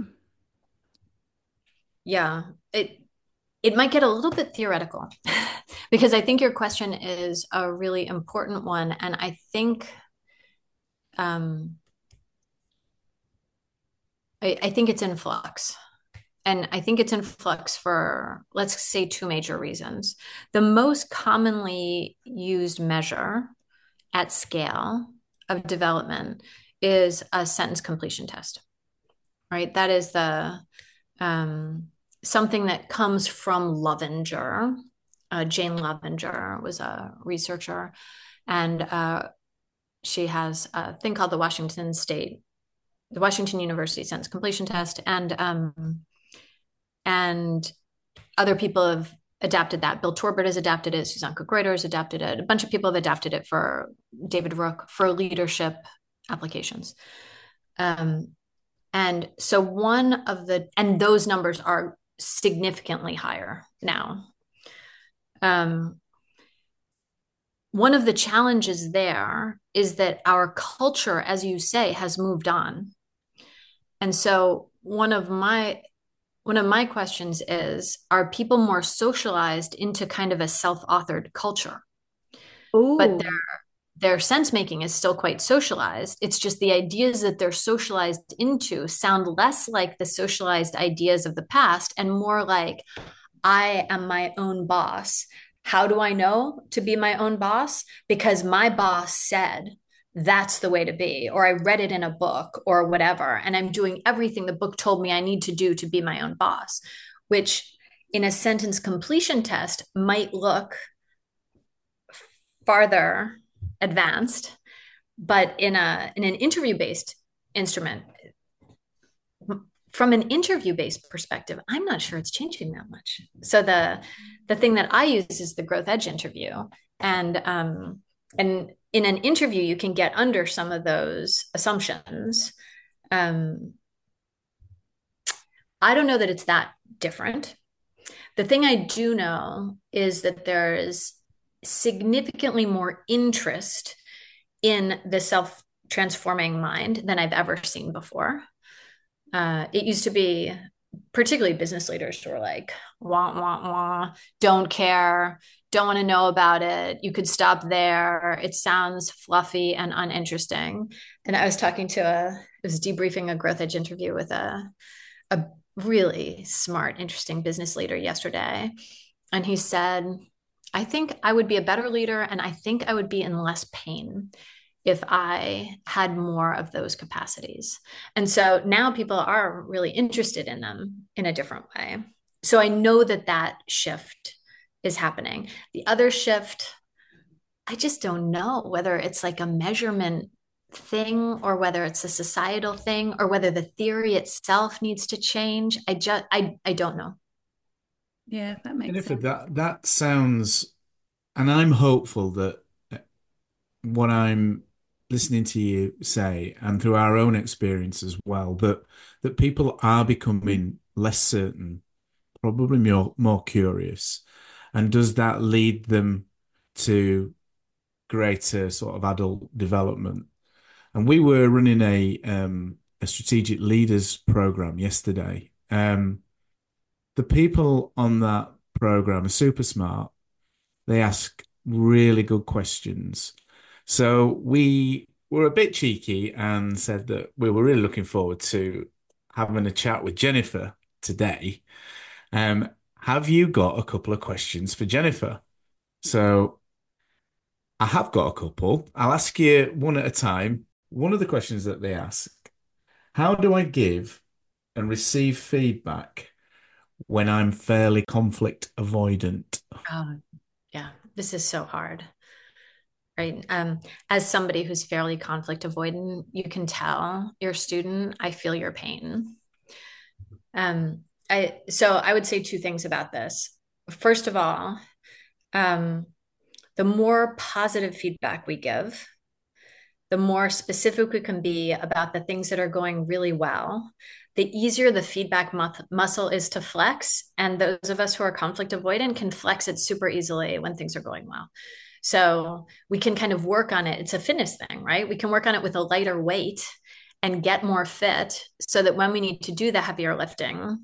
Yeah, it might get a little bit theoretical because I think your question is a really important one, and um, I think it's in flux. And I think it's in flux for, let's say, two major reasons. The most commonly used measure at scale of development is a sentence completion test, right? That is the something that comes from Lovinger. Jane Lovinger was a researcher, and she has a thing called the Washington University Sentence Completion Test, and other people have adapted that. Bill Torbert has adapted it. Suzanne Cook-Reuter has adapted it. A bunch of people have adapted it for David Rook for leadership applications. And so and those numbers are significantly higher now. One of the challenges there is that our culture, as you say, has moved on. And so one of my questions is, are people more socialized into kind of a self-authored culture? But Oh, their sense making is still quite socialized. It's just the ideas that they're socialized into sound less like the socialized ideas of the past and more like, I am my own boss. How do I know to be my own boss? Because my boss said that's the way to be, or I read it in a book or whatever, and I'm doing everything the book told me I need to do to be my own boss, which in a sentence completion test might look farther advanced, but in an interview based instrument, from an interview-based perspective, I'm not sure it's changing that much. So the thing that I use is the Growth Edge interview, and in an interview, you can get under some of those assumptions. I don't know that it's that different. The thing I do know is that there is significantly more interest in the self-transforming mind than I've ever seen before. It used to be particularly business leaders who were like, wah, wah, wah, don't care, don't want to know about it. You could stop there. It sounds fluffy and uninteresting. And I was debriefing a Growth Edge interview with a really smart, interesting business leader yesterday. And he said, I think I would be a better leader, and I think I would be in less pain if I had more of those capacities. And so now people are really interested in them in a different way. So I know that that shift is happening. The other shift, I just don't know whether it's like a measurement thing or whether it's a societal thing or whether the theory itself needs to change. I don't know. Yeah, that makes Jennifer, sense. that sounds, and I'm hopeful that what I'm listening to you say, and through our own experience as well, that people are becoming less certain, probably more curious. And does that lead them to greater sort of adult development? And we were running a strategic leaders program yesterday. The people on that program are super smart. They ask really good questions. So we were a bit cheeky and said that we were really looking forward to having a chat with Jennifer today. Have you got a couple of questions for Jennifer? So I have got a couple. I'll ask you one at a time. One of the questions that they ask, how do I give and receive feedback when I'm fairly conflict avoidant? Oh, yeah, this is so hard, right? As somebody who's fairly conflict avoidant, you can tell your student, I feel your pain. So I would say two things about this. First of all, the more positive feedback we give, the more specific we can be about the things that are going really well, the easier the feedback muscle is to flex. And those of us who are conflict avoidant can flex it super easily when things are going well. So we can kind of work on it. It's a fitness thing, right? We can work on it with a lighter weight and get more fit so that when we need to do the heavier lifting,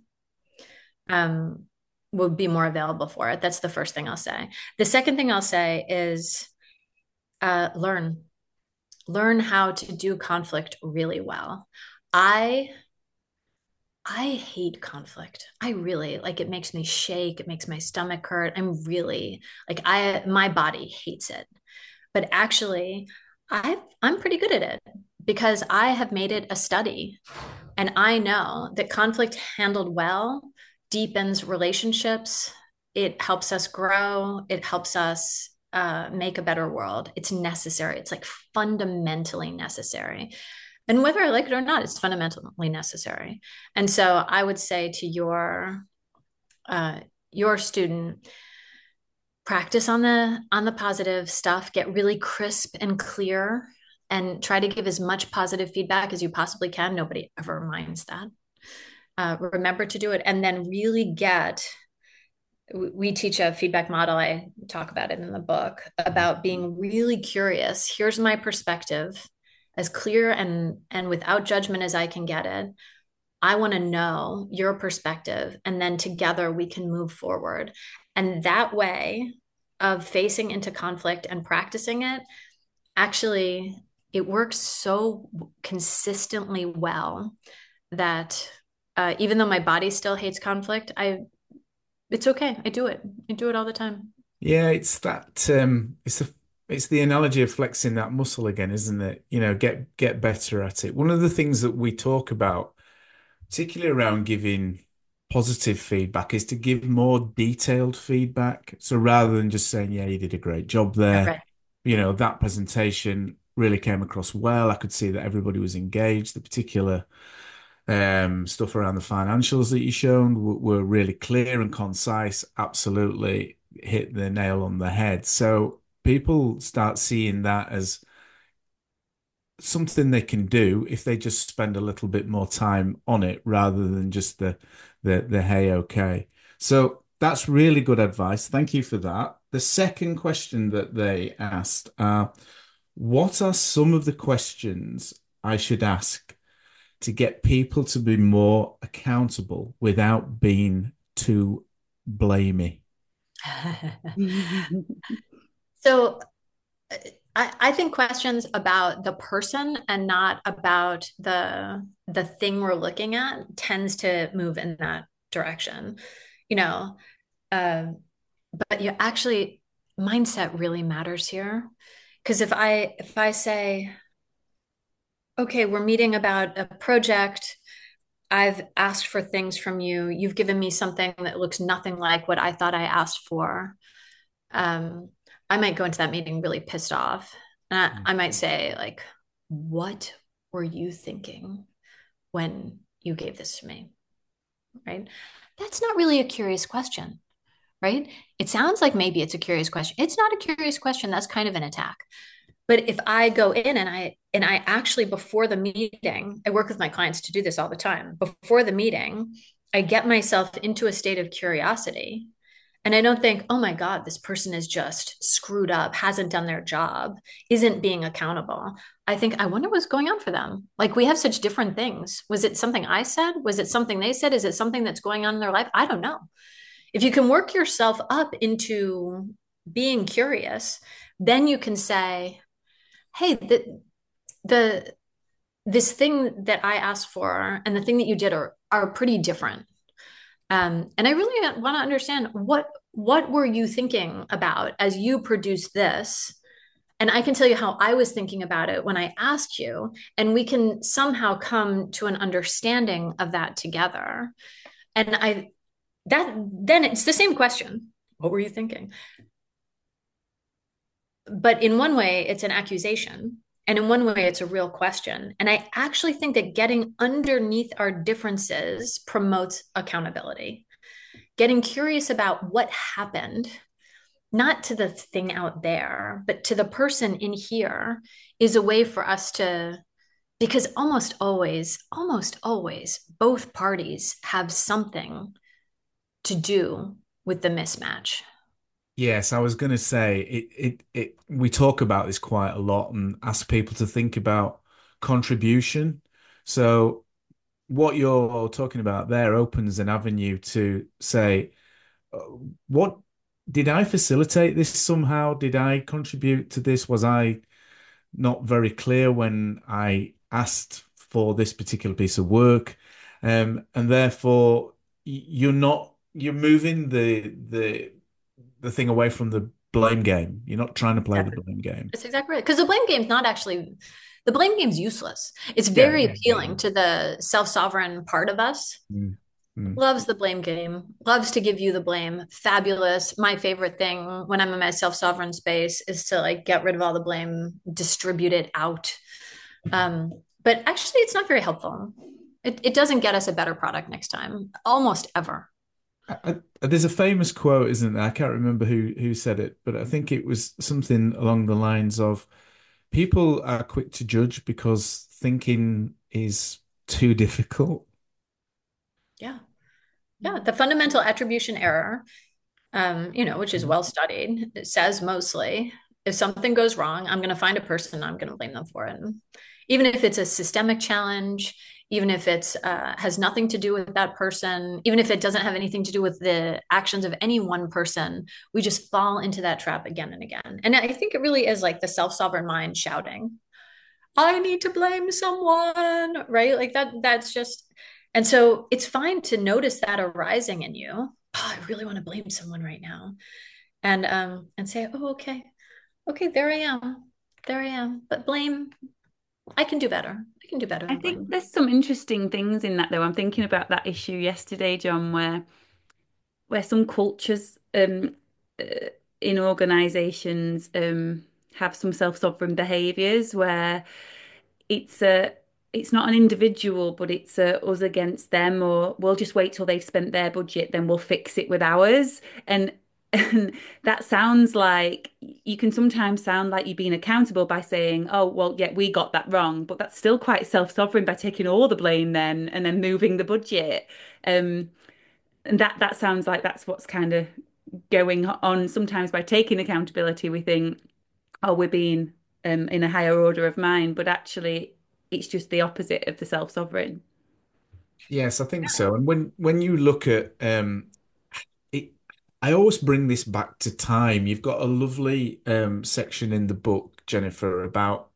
will be more available for it. That's the first thing I'll say. The second thing I'll say is learn how to do conflict really well. I hate conflict. I really like it makes me shake, it makes my stomach hurt. I'm really like my body hates it. But actually, I'm pretty good at it because I have made it a study. And I know that conflict handled well deepens relationships. It helps us grow. It helps us make a better world. It's necessary. It's like fundamentally necessary. And whether I like it or not, it's fundamentally necessary. And so I would say to your student, practice on the positive stuff, get really crisp and clear, and try to give as much positive feedback as you possibly can. Nobody ever minds that. Remember to do it, and then really we teach a feedback model. I talk about it in the book about being really curious. Here's my perspective, as clear and without judgment as I can get it. I want to know your perspective, and then together we can move forward. And that way of facing into conflict and practicing it, actually, it works so consistently well that even though my body still hates conflict, it's okay. I do it. I do it all the time. Yeah, it's that it's the analogy of flexing that muscle again, isn't it? You know, get better at it. One of the things that we talk about, particularly around giving positive feedback, is to give more detailed feedback. So rather than just saying, yeah, you did a great job there, Right. you know, that presentation really came across well. I could see that everybody was engaged. The particular Stuff around the financials that you shown were really clear and concise, absolutely hit the nail on the head. So people start seeing that as something they can do if they just spend a little bit more time on it rather than just the hey okay. So that's really good advice. Thank you for that. The second question that they asked, what are some of the questions I should ask to get people to be more accountable without being too blamey? So I think questions about the person and not about the thing we're looking at tends to move in that direction, you know. Uh, but you actually mindset really matters here. Because if I say, okay, we're meeting about a project, I've asked for things from you, you've given me something that looks nothing like what I thought I asked for. Um, I might go into that meeting really pissed off. And I might say, like, what were you thinking when you gave this to me? Right? That's not really a curious question, right? It sounds like maybe it's a curious question. It's not a curious question. That's kind of an attack. But if I go in and I actually before the meeting, I work with my clients to do this all the time. Before the meeting, I get myself into a state of curiosity. And I don't think, oh my God, this person is just screwed up, hasn't done their job, isn't being accountable. I think, I wonder what's going on for them. Like we have such different things. Was it something I said? Was it something they said? Is it something that's going on in their life? I don't know. If you can work yourself up into being curious, then you can say, hey, the this thing that I asked for and the thing that you did are pretty different. And I really want to understand what were you thinking about as you produced this? And I can tell you how I was thinking about it when I asked you, and we can somehow come to an understanding of that together. And I that then it's the same question. What were you thinking? But in one way, it's an accusation. And in one way, it's a real question. And I actually think that getting underneath our differences promotes accountability. Getting curious about what happened, not to the thing out there, but to the person in here, is a way for us to, because almost always, both parties have something to do with the mismatch. Yes, I was going to say we talk about this quite a lot and ask people to think about contribution. So what you're talking about there opens an avenue to say, uh, what did I facilitate this somehow? Did I contribute to this? Was I not very clear when I asked for this particular piece of work? And therefore you're moving the thing away from the blame game. You're not trying to play Yeah, the blame game. that's exactly right. Because the blame game's not actually, the blame game's useless. It's Yeah, very yeah, yeah, appealing to the self-sovereign part of us. mm, mm. Loves the blame game, loves to give you the blame. Fabulous. My favorite thing when I'm in my self-sovereign space is to like get rid of all the blame, distribute it out. But actually, it's not very helpful. It doesn't get us a better product next time, almost ever. There's a famous quote, isn't there? I can't remember who said it, but I think it was something along the lines of people are quick to judge because thinking is too difficult. Yeah. Yeah. The fundamental attribution error, which is well studied, it says mostly if something goes wrong, I'm going to find a person, I'm going to blame them for it. Even if it's a systemic challenge, even if it's has nothing to do with that person, even if it doesn't have anything to do with the actions of any one person, we just fall into that trap again and again. And I think it really is like the self-sovereign mind shouting, I need to blame someone, right? Like that's just, and so it's fine to notice that arising in you. Oh, I really want to blame someone right now. And say, oh, okay. Okay, there I am. There I am. But blame, I can do better. I can do better I than think blame. there's some interesting things in that though. I'm thinking about that issue yesterday, John, where some cultures uh, in organizations have some self-sovereign behaviors where it's a it's not an individual, but it's us against them, or we'll just wait till they've spent their budget, then we'll fix it with ours. And and that sounds like you can sometimes sound like you're being accountable by saying, oh, well, yeah, we got that wrong, but that's still quite self-sovereign by taking all the blame then and then moving the budget. Um, and that sounds like that's what's kind of going on. Sometimes by taking accountability, we think, oh, we're being in a higher order of mind, but actually it's just the opposite of the self-sovereign. Yes, I think so. And when you look at it, I always bring this back to time. You've got a lovely section in the book, Jennifer, about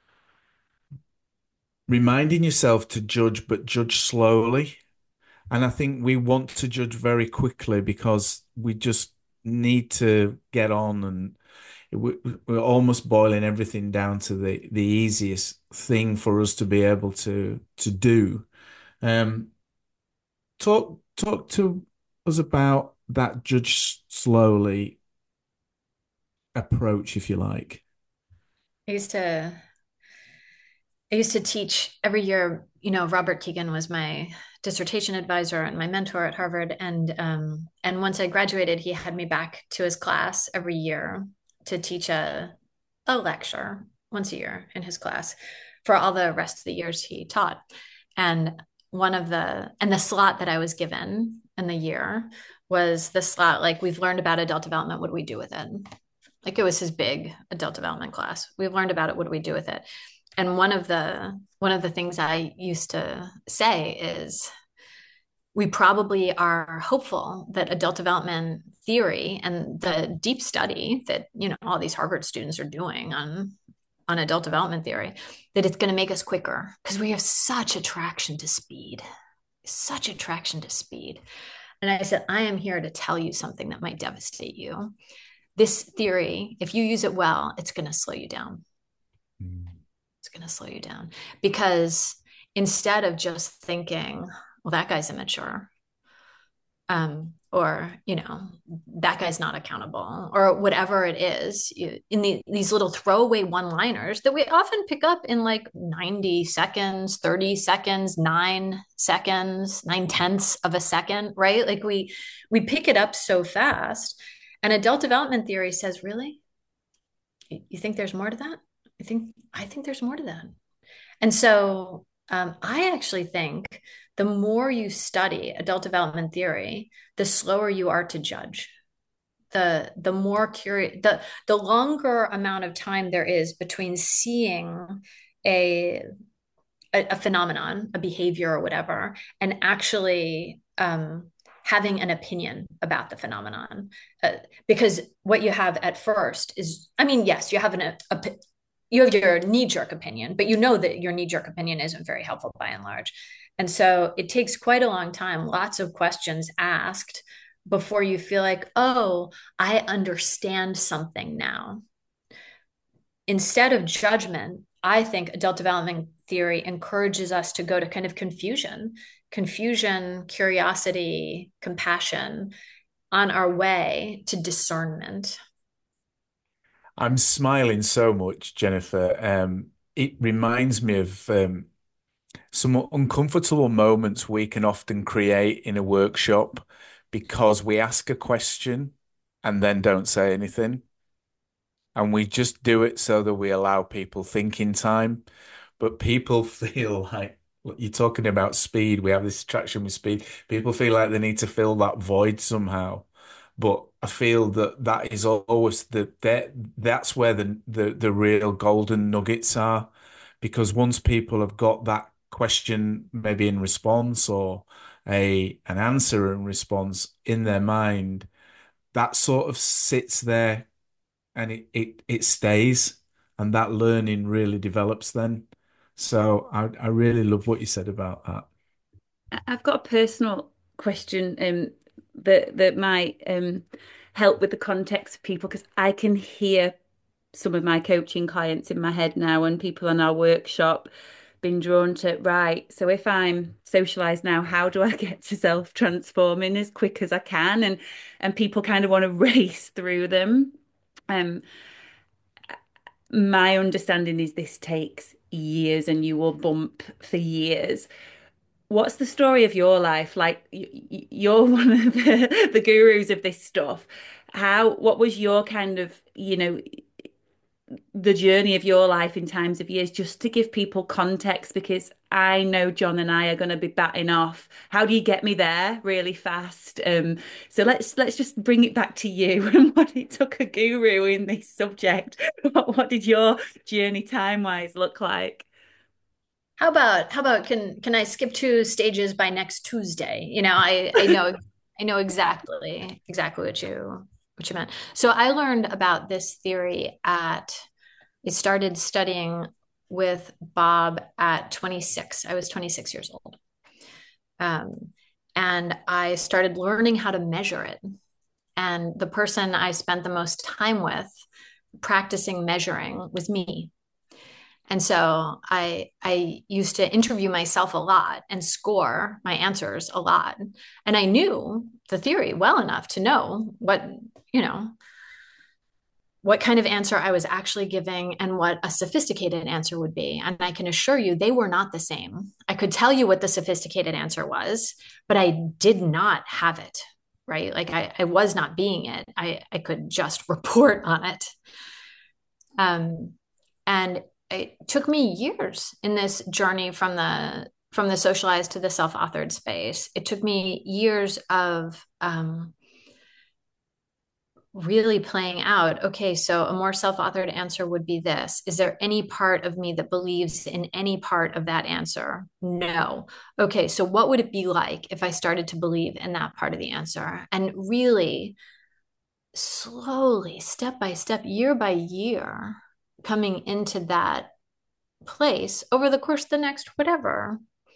reminding yourself to judge, but judge slowly. And I think we want to judge very quickly because we just need to get on, and we're almost boiling everything down to the easiest thing for us to be able to do. Um, talk to us about that judge slowly approach, if you like. I used to I used to teach every year. Robert Keegan was my dissertation advisor and my mentor at Harvard. And once I graduated, he had me back to his class every year to teach a lecture once a year in his class for all the rest of the years he taught. And the slot that I was given in the year was the slot, like, we've learned about adult development. What do we do with it? Like, it was his big adult development class. We've learned about it. What do we do with it? And one of the things I used to say is, we probably are hopeful that adult development theory and the deep study that all these Harvard students are doing on adult development theory, that it's going to make us quicker, because we have such attraction to speed, such attraction to speed. And I said, I am here to tell you something that might devastate you. This theory, if you use it well, it's going to slow you down. Mm. It's going to slow you down, because instead of just thinking, well, that guy's immature, or that guy's not accountable, or whatever it is, these little throwaway one-liners that we often pick up in like 90 seconds, 30 seconds, 9 seconds, 9/10 of a second, right? Like, we pick it up so fast. And adult development theory says, really? You think there's more to that? I think there's more to that. And so I actually think the more you study adult development theory, the slower you are to judge. The more curious, the longer amount of time there is between seeing a a phenomenon, a behavior or whatever, and actually having an opinion about the phenomenon. Because what you have at first is, I mean, yes, you have your knee-jerk opinion, but you know that your knee-jerk opinion isn't very helpful by and large. And so it takes quite a long time, lots of questions asked before you feel like, oh, I understand something now. Instead of judgment, I think adult development theory encourages us to go to kind of confusion, curiosity, compassion on our way to discernment. I'm smiling so much, Jennifer. It reminds me of some uncomfortable moments we can often create in a workshop because we ask a question and then don't say anything. And we just do it so that we allow people thinking time. But people feel like you're talking about speed. We have this attraction with speed. People feel like they need to fill that void somehow. But I feel that that is always that's where the real golden nuggets are. Because once people have got that question maybe in response or a an answer in response in their mind, that sort of sits there and it stays, and that learning really develops then. So I really love what you said about that. I've got a personal question that might help with the context of people, because I can hear some of my coaching clients in my head now, and people in our workshop being drawn to, right, so if I'm socialized now, how do I get to self-transforming as quick as I can? And people kind of want to race through them. Um, my understanding is this takes years and you will bump for years. What's the story of your life? Like you're one of the gurus of this stuff. What was your kind of, the journey of your life in times of years, just to give people context, because I know John and I are going to be batting off. How do you get me there really fast? So let's just bring it back to you and what it took a guru in this subject. What did your journey time-wise look like? How about can I skip 2 stages by next Tuesday? I know exactly what you meant. So I learned about this theory I started studying with Bob at 26. I was 26 years old. Um, and I started learning how to measure it. And the person I spent the most time with practicing measuring was me. And so I used to interview myself a lot and score my answers a lot. And I knew the theory well enough to know you know, what kind of answer I was actually giving and what a sophisticated answer would be. And I can assure you they were not the same. I could tell you what the sophisticated answer was, but I did not have it, right? Like I was not being it. I could just report on it. Um, and it took me years in this journey from the socialized to the self-authored space. It took me years of really playing out, okay, so a more self-authored answer would be this. Is there any part of me that believes in any part of that answer? No. Okay, so what would it be like if I started to believe in that part of the answer? And really slowly, step by step, year by year, coming into that place over the course of the next whatever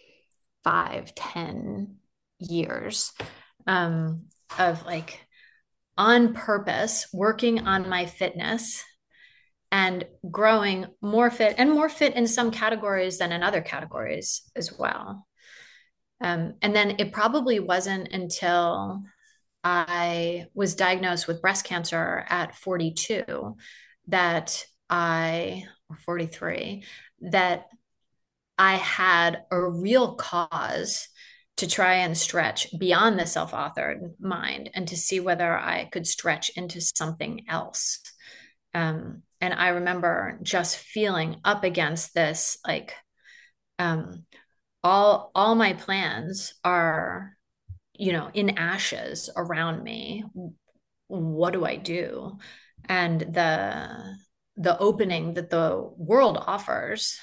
5, 10 years, of like on purpose working on my fitness and growing more fit and more fit in some categories than in other categories as well. And then it probably wasn't until I was diagnosed with breast cancer at 42 or 43, that I had a real cause to try and stretch beyond the self-authored mind and to see whether I could stretch into something else. And I remember just feeling up against this, like, all my plans are, in ashes around me. What do I do? And the opening that the world offers,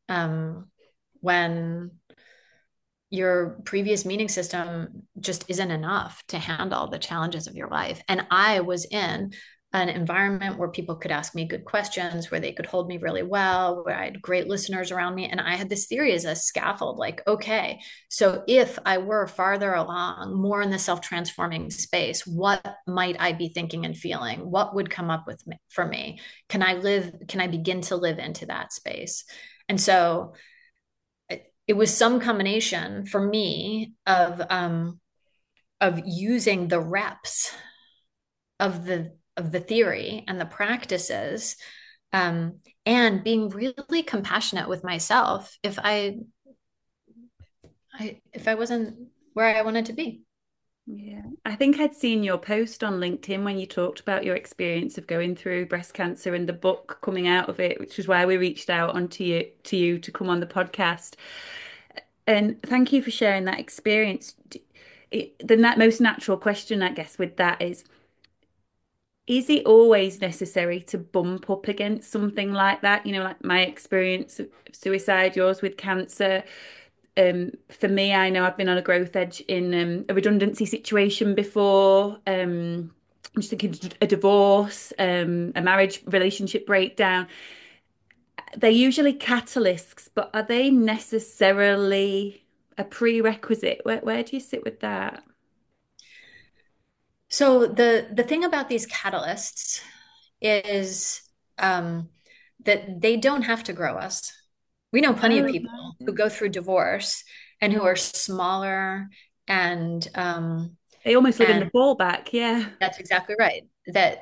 when your previous meaning system just isn't enough to handle the challenges of your life. And I was in an environment where people could ask me good questions, where they could hold me really well, where I had great listeners around me. And I had this theory as a scaffold, like, okay, so if I were farther along, more in the self-transforming space, what might I be thinking and feeling? What would come up for me? Can I begin to live into that space? And so it was some combination for me of using the reps of the theory and the practices, and being really compassionate with myself if I wasn't where I wanted to be. Yeah, I think I'd seen your post on LinkedIn when you talked about your experience of going through breast cancer and the book coming out of it, which is why we reached out onto you to come on the podcast. And thank you for sharing that experience. The most natural question, I guess, with that is it always necessary to bump up against something like that? Like my experience of suicide, yours with cancer. For me, I know I've been on a growth edge in a redundancy situation before. I'm just thinking a divorce, a marriage relationship breakdown. They're usually catalysts, but are they necessarily a prerequisite? Where do you sit with that? So the thing about these catalysts is, um, that they don't have to grow us. We know plenty of Oh, people who go through divorce and who are smaller, and they almost live in the and fallback, yeah. that's exactly right.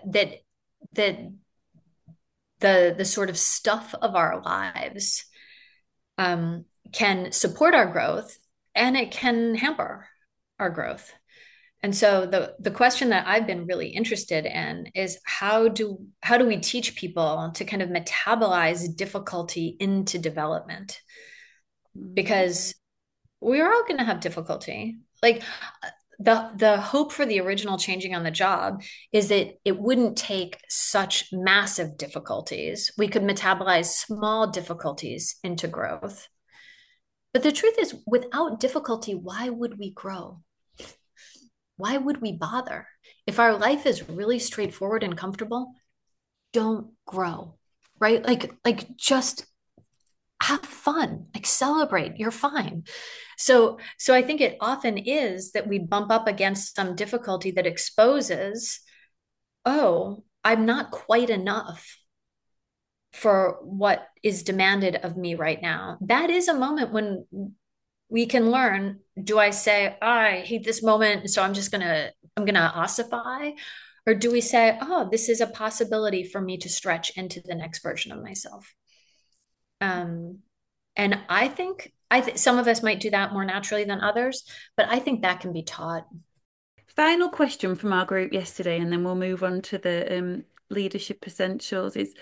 That the sort of stuff of our lives, can support our growth and it can hamper our growth. And so the question that I've been really interested in is how do we teach people to kind of metabolize difficulty into development? Because we're all going to have difficulty. Like the hope for the original changing on the job is that it wouldn't take such massive difficulties. We could metabolize small difficulties into growth. But the truth is, without difficulty, why would we grow? Why would we bother? If our life is really straightforward and comfortable, don't grow, right? Just have fun, like celebrate, you're fine. So I think it often is that we bump up against some difficulty that exposes, oh, I'm not quite enough for what is demanded of me right now. That is a moment when we can learn, do I say, oh, I hate this moment, so I'm gonna ossify? Or do we say, oh, this is a possibility for me to stretch into the next version of myself? Um, and I think some of us might do that more naturally than others, but I think that can be taught. Final question from our group yesterday, and then we'll move on to the leadership essentials is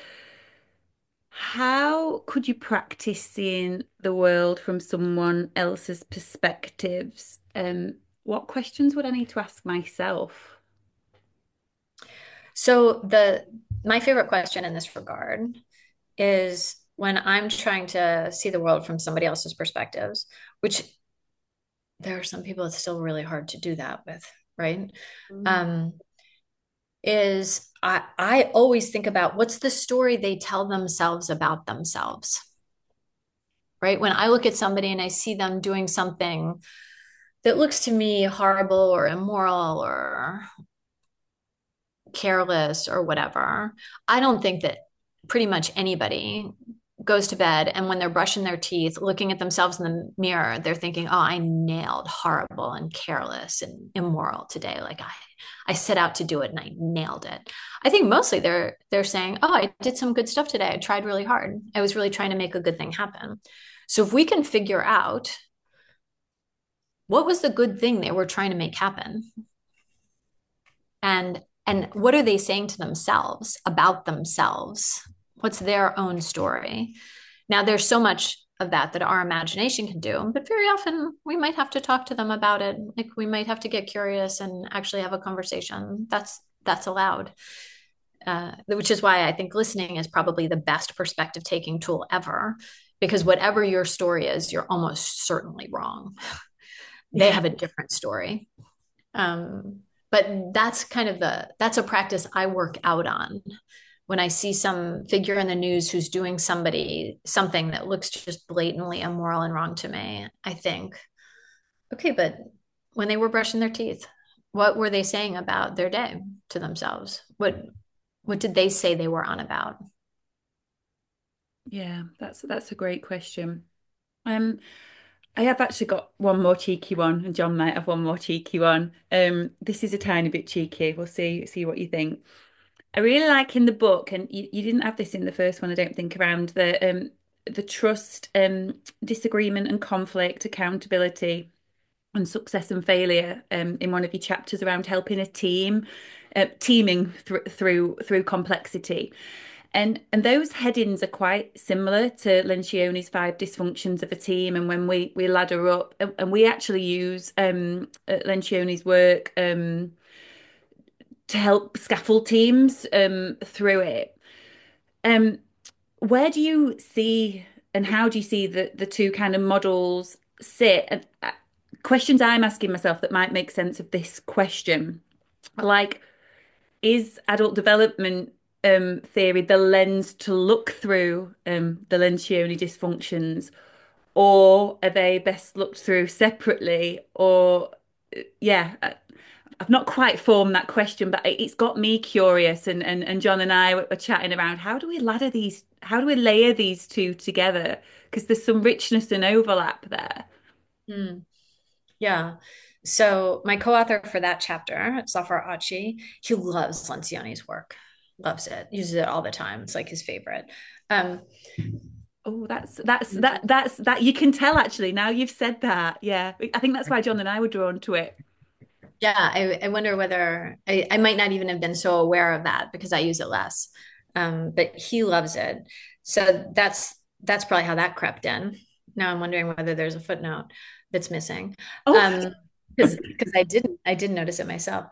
how could you practice seeing the world from someone else's perspectives? What questions would I need to ask myself? So the my favorite question in this regard is when I'm trying to see the world from somebody else's perspectives, which there are some people it's still really hard to do that with, right? Um, is I always think about what's the story they tell themselves about themselves, right? When I look at somebody and I see them doing something that looks to me horrible or immoral or careless or whatever, I don't think that pretty much anybody goes to bed and when they're brushing their teeth, looking at themselves in the mirror, they're thinking, "Oh, I nailed horrible and careless and immoral today. Like I set out to do it and I nailed it." I think mostly they're saying, "Oh, I did some good stuff today. I tried really hard. I was really trying to make a good thing happen." So if we can figure out what was the good thing they were trying to make happen, and what are they saying to themselves about themselves, what's their own story. Now there's so much of that that our imagination can do, but very often we might have to talk to them about it. Like we might have to get curious and actually have a conversation. That's allowed, which is why I think listening is probably the best perspective taking tool ever, because whatever your story is, you're almost certainly wrong. They have a different story. But that's a practice I work out on. When I see some figure in the news who's doing something that looks just blatantly immoral and wrong to me, I think, okay, but when they were brushing their teeth, what were they saying about their day to themselves? What did they say they were on about? Yeah, that's a great question. Um, I have actually got one more cheeky one, and John might have one more cheeky one. This is a tiny bit cheeky. We'll see what you think. I really like in the book, and you didn't have this in the first one, I don't think, around the trust, disagreement and conflict, accountability, and success and failure. In one of your chapters around helping a team, teaming through complexity. And those headings are quite similar to Lencioni's five dysfunctions of a team. And when we ladder up, and we actually use Lencioni's work to help scaffold teams through it. Um, where do you see and how do you see the two kind of models sit? And questions I'm asking myself that might make sense of this question, like, is adult development theory the lens to look through the Lencioni dysfunctions, or are they best looked through separately? Or yeah, I've not quite formed that question, but it's got me curious. And John and I were chatting around how do we layer these two together? Because there's some richness and overlap there. Hmm. Yeah. So my co-author for that chapter, Zafar Achi, he loves Lencioni's work, loves it, uses it all the time. It's like his favorite. Um, Oh, that's you can tell actually now you've said that. Yeah. I think that's why John and I were drawn to it. Yeah, I wonder whether I might not even have been so aware of that because I use it less. But he loves it. So that's probably how that crept in. Now I'm wondering whether there's a footnote that's missing. Oh, Um, because I didn't notice it myself.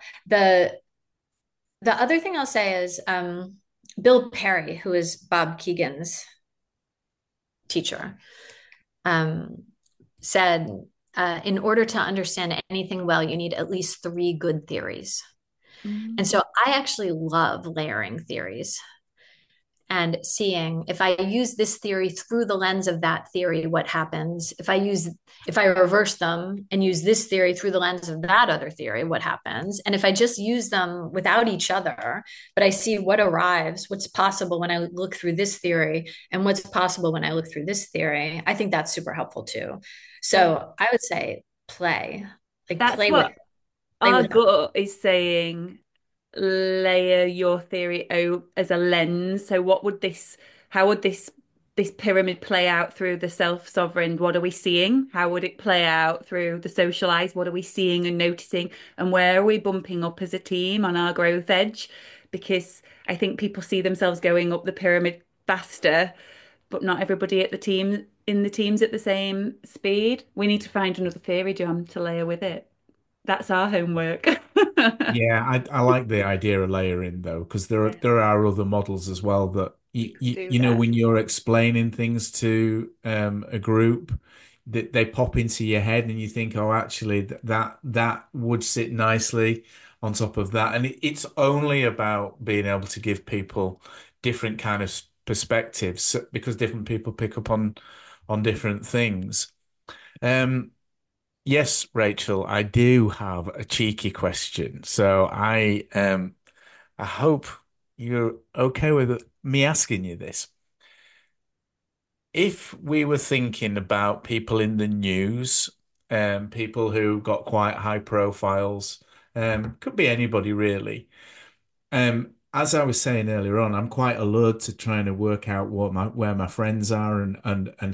The other thing I'll say is Bill Perry, who is Bob Keegan's teacher, um, said in order to understand anything well, you need at least three good theories. And mm. so I actually love layering theories and seeing if I use this theory through the lens of that theory, what happens? If I reverse them and use this theory through the lens of that other theory, what happens? And if I just use them without each other, but I see what arrives, what's possible when I look through this theory and what's possible when I look through this theory, I think that's super helpful too. So I would say play, like That's play with what play our with them. gut is saying. Layer your theory as a lens. So how would this pyramid play out through the self-sovereign? What are we seeing? How would it play out through the socialized? What are we seeing and noticing? And where are we bumping up as a team on our growth edge? Because I think people see themselves going up the pyramid faster, but not everybody at the team in the teams at the same speed. We need to find another theory, John, to layer with it. That's our homework. Yeah, I like the idea of layering though, because there are other models as well that Let's do you know that. when you're explaining things to a group that they pop into your head and you think, oh, actually that would sit nicely on top of that, and it's only about being able to give people different kind of perspectives because different people pick up on different things. Um, Yes, Rachel, I do have a cheeky question. So I hope you're okay with me asking you this. If we were thinking about people in the news, people who got quite high profiles, could be anybody really. As I was saying earlier on, I'm quite alert to trying to work out where my friends are and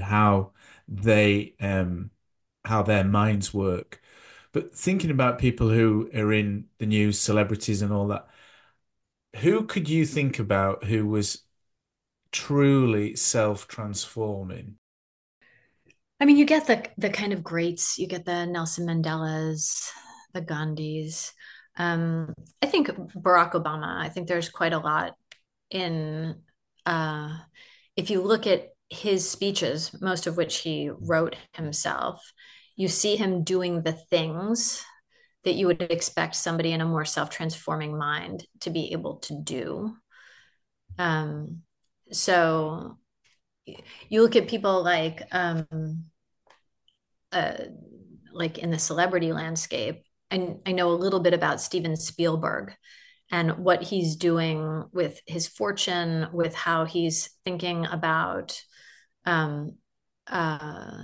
how their minds work. But thinking about people who are in the news, celebrities and all that, who could you think about who was truly self-transforming? I mean, you get the kind of greats, you get the Nelson Mandelas, the Gandhis. Um, I think Barack Obama, I think there's quite a lot in uh, if you look at his speeches, most of which he wrote himself, you see him doing the things that you would expect somebody in a more self-transforming mind to be able to do. Um, so you look at people uh, like in the celebrity landscape, and I know a little bit about Steven Spielberg and what he's doing with his fortune, with how he's thinking about um, uh,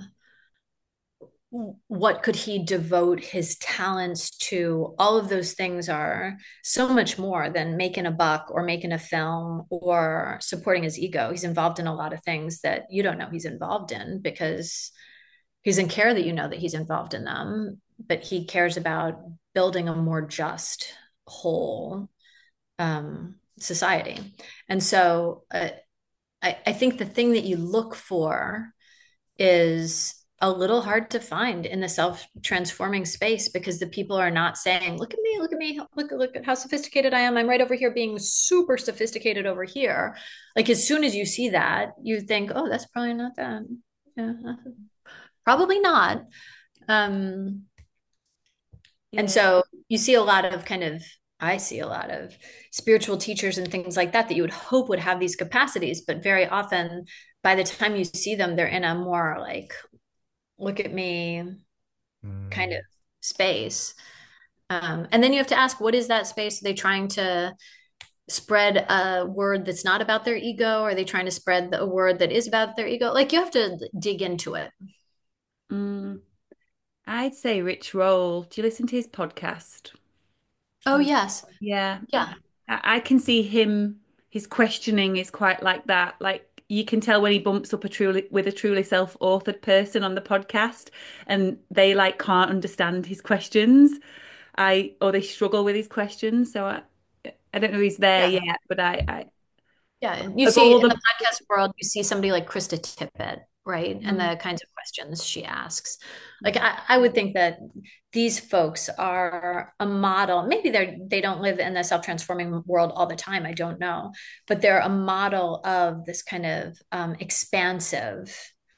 what could he devote his talents to. All of those things are so much more than making a buck or making a film or supporting his ego. He's involved in a lot of things that you don't know he's involved in because he doesn't care that you know that he's involved in them, but he cares about building a more just whole society. And so I think the thing that you look for is a little hard to find in the self-transforming space because the people are not saying, look at me, look at how sophisticated I am. I'm right over here being super sophisticated over here. Like as soon as you see that, you think, oh, that's probably not that. Yeah, probably not. Um, and Yeah. so you see a lot of I see a lot of spiritual teachers and things like that that you would hope would have these capacities, but very often by the time you see them, they're in a more like, look at me kind of Mm. space. And then you have to ask, what is that space? Are they trying to spread a word that's not about their ego? Are they trying to spread a word that is about their ego? Like you have to dig into it. Mm, I'd say Rich Roll. Do you listen to his podcast? Oh, yes. Yeah. Yeah. I can see him, his questioning is quite like that. Like you can tell when he bumps up a truly self-authored person on the podcast, and they like can't understand his questions, or they struggle with his questions. So I don't know if he's there Yeah. yet, but Yeah, you of see all in the the podcast world, you see somebody like Krista Tippett, right? And Mm. the kinds of questions she asks. Like I would think that these folks are a model. Maybe they don't live in the self-transforming world all the time. I don't know, but they're a model of this kind of expansive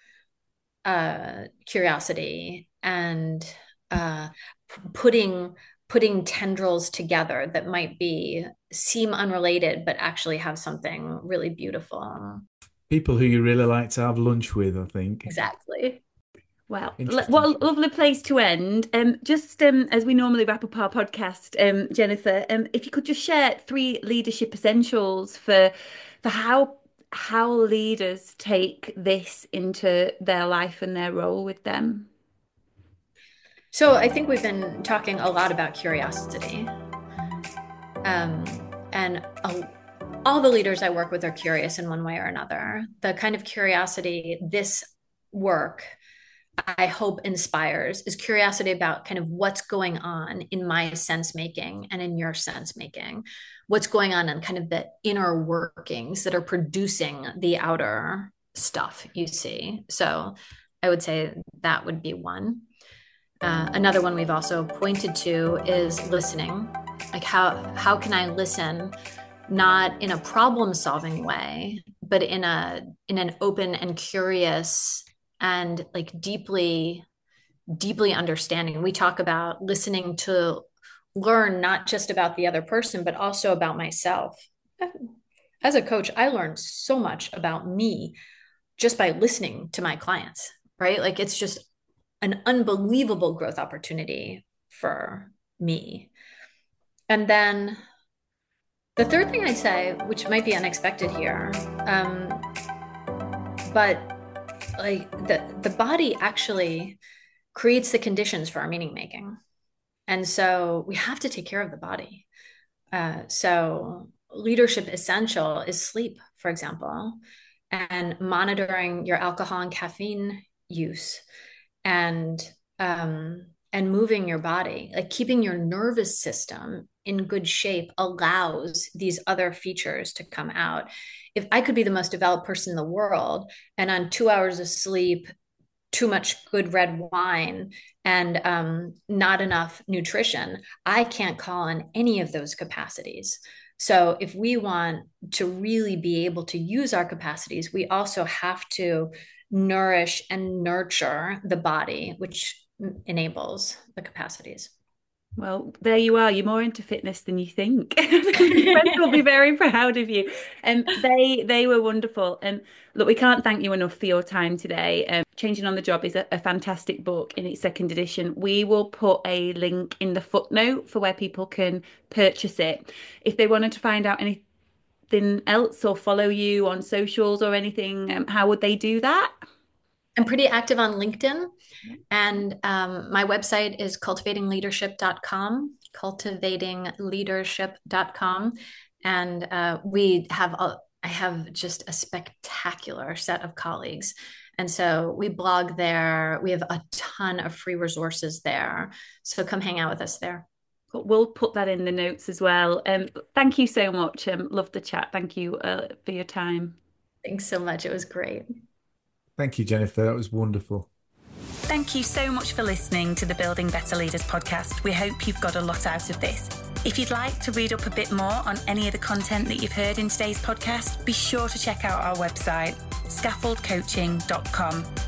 curiosity and putting tendrils together that might seem unrelated, but actually have something really beautiful. People who you really like to have lunch with, I think. Exactly. Well, Interesting. what a lovely place to end. Just as we normally wrap up our podcast, Jennifer, if you could just share 3 leadership essentials for how leaders take this into their life and their role with them. So I think we've been talking a lot about curiosity. And all the leaders I work with are curious in one way or another. The kind of curiosity this work, I hope, inspires is curiosity about kind of what's going on in my sense making and in your sense making, what's going on in kind of the inner workings that are producing the outer stuff you see. So I would say that would be one. Another one we've also pointed to is listening. Like how can I listen, not in a problem-solving way, but in an open and curious and like deeply understanding. We talk about listening to learn not just about the other person, but also about myself. As a coach, I learned so much about me just by listening to my clients, right? Like it's just an unbelievable growth opportunity for me. And then the third thing I'd say, which might be unexpected here, but like the body actually creates the conditions for our meaning making. And so we have to take care of the body. So leadership essential is sleep, for example, and monitoring your alcohol and caffeine use, and moving your body, like keeping your nervous system in good shape allows these other features to come out. If I could be the most developed person in the world and on 2 hours of sleep, too much good red wine, and not enough nutrition, I can't call on any of those capacities. So if we want to really be able to use our capacities, we also have to nourish and nurture the body, which enables the capacities. Well, there you are. You're more into fitness than you think. Friends will be very proud of you. They were wonderful. Look, we can't thank you enough for your time today. Changing on the Job is a fantastic book in its 2nd edition. We will put a link in the footnote for where people can purchase it. If they wanted to find out anything else or follow you on socials or anything, how would they do that? I'm pretty active on LinkedIn, and my website is cultivatingleadership.com, cultivatingleadership.com. And I have just a spectacular set of colleagues. And so we blog there. We have a ton of free resources there. So come hang out with us there. We'll put that in the notes as well. Thank you so much. Love the chat. Thank you for your time. Thanks so much. It was great. Thank you, Jennifer. That was wonderful. Thank you so much for listening to the Building Better Leaders podcast. We hope you've got a lot out of this. If you'd like to read up a bit more on any of the content that you've heard in today's podcast, be sure to check out our website, scaffoldcoaching.com.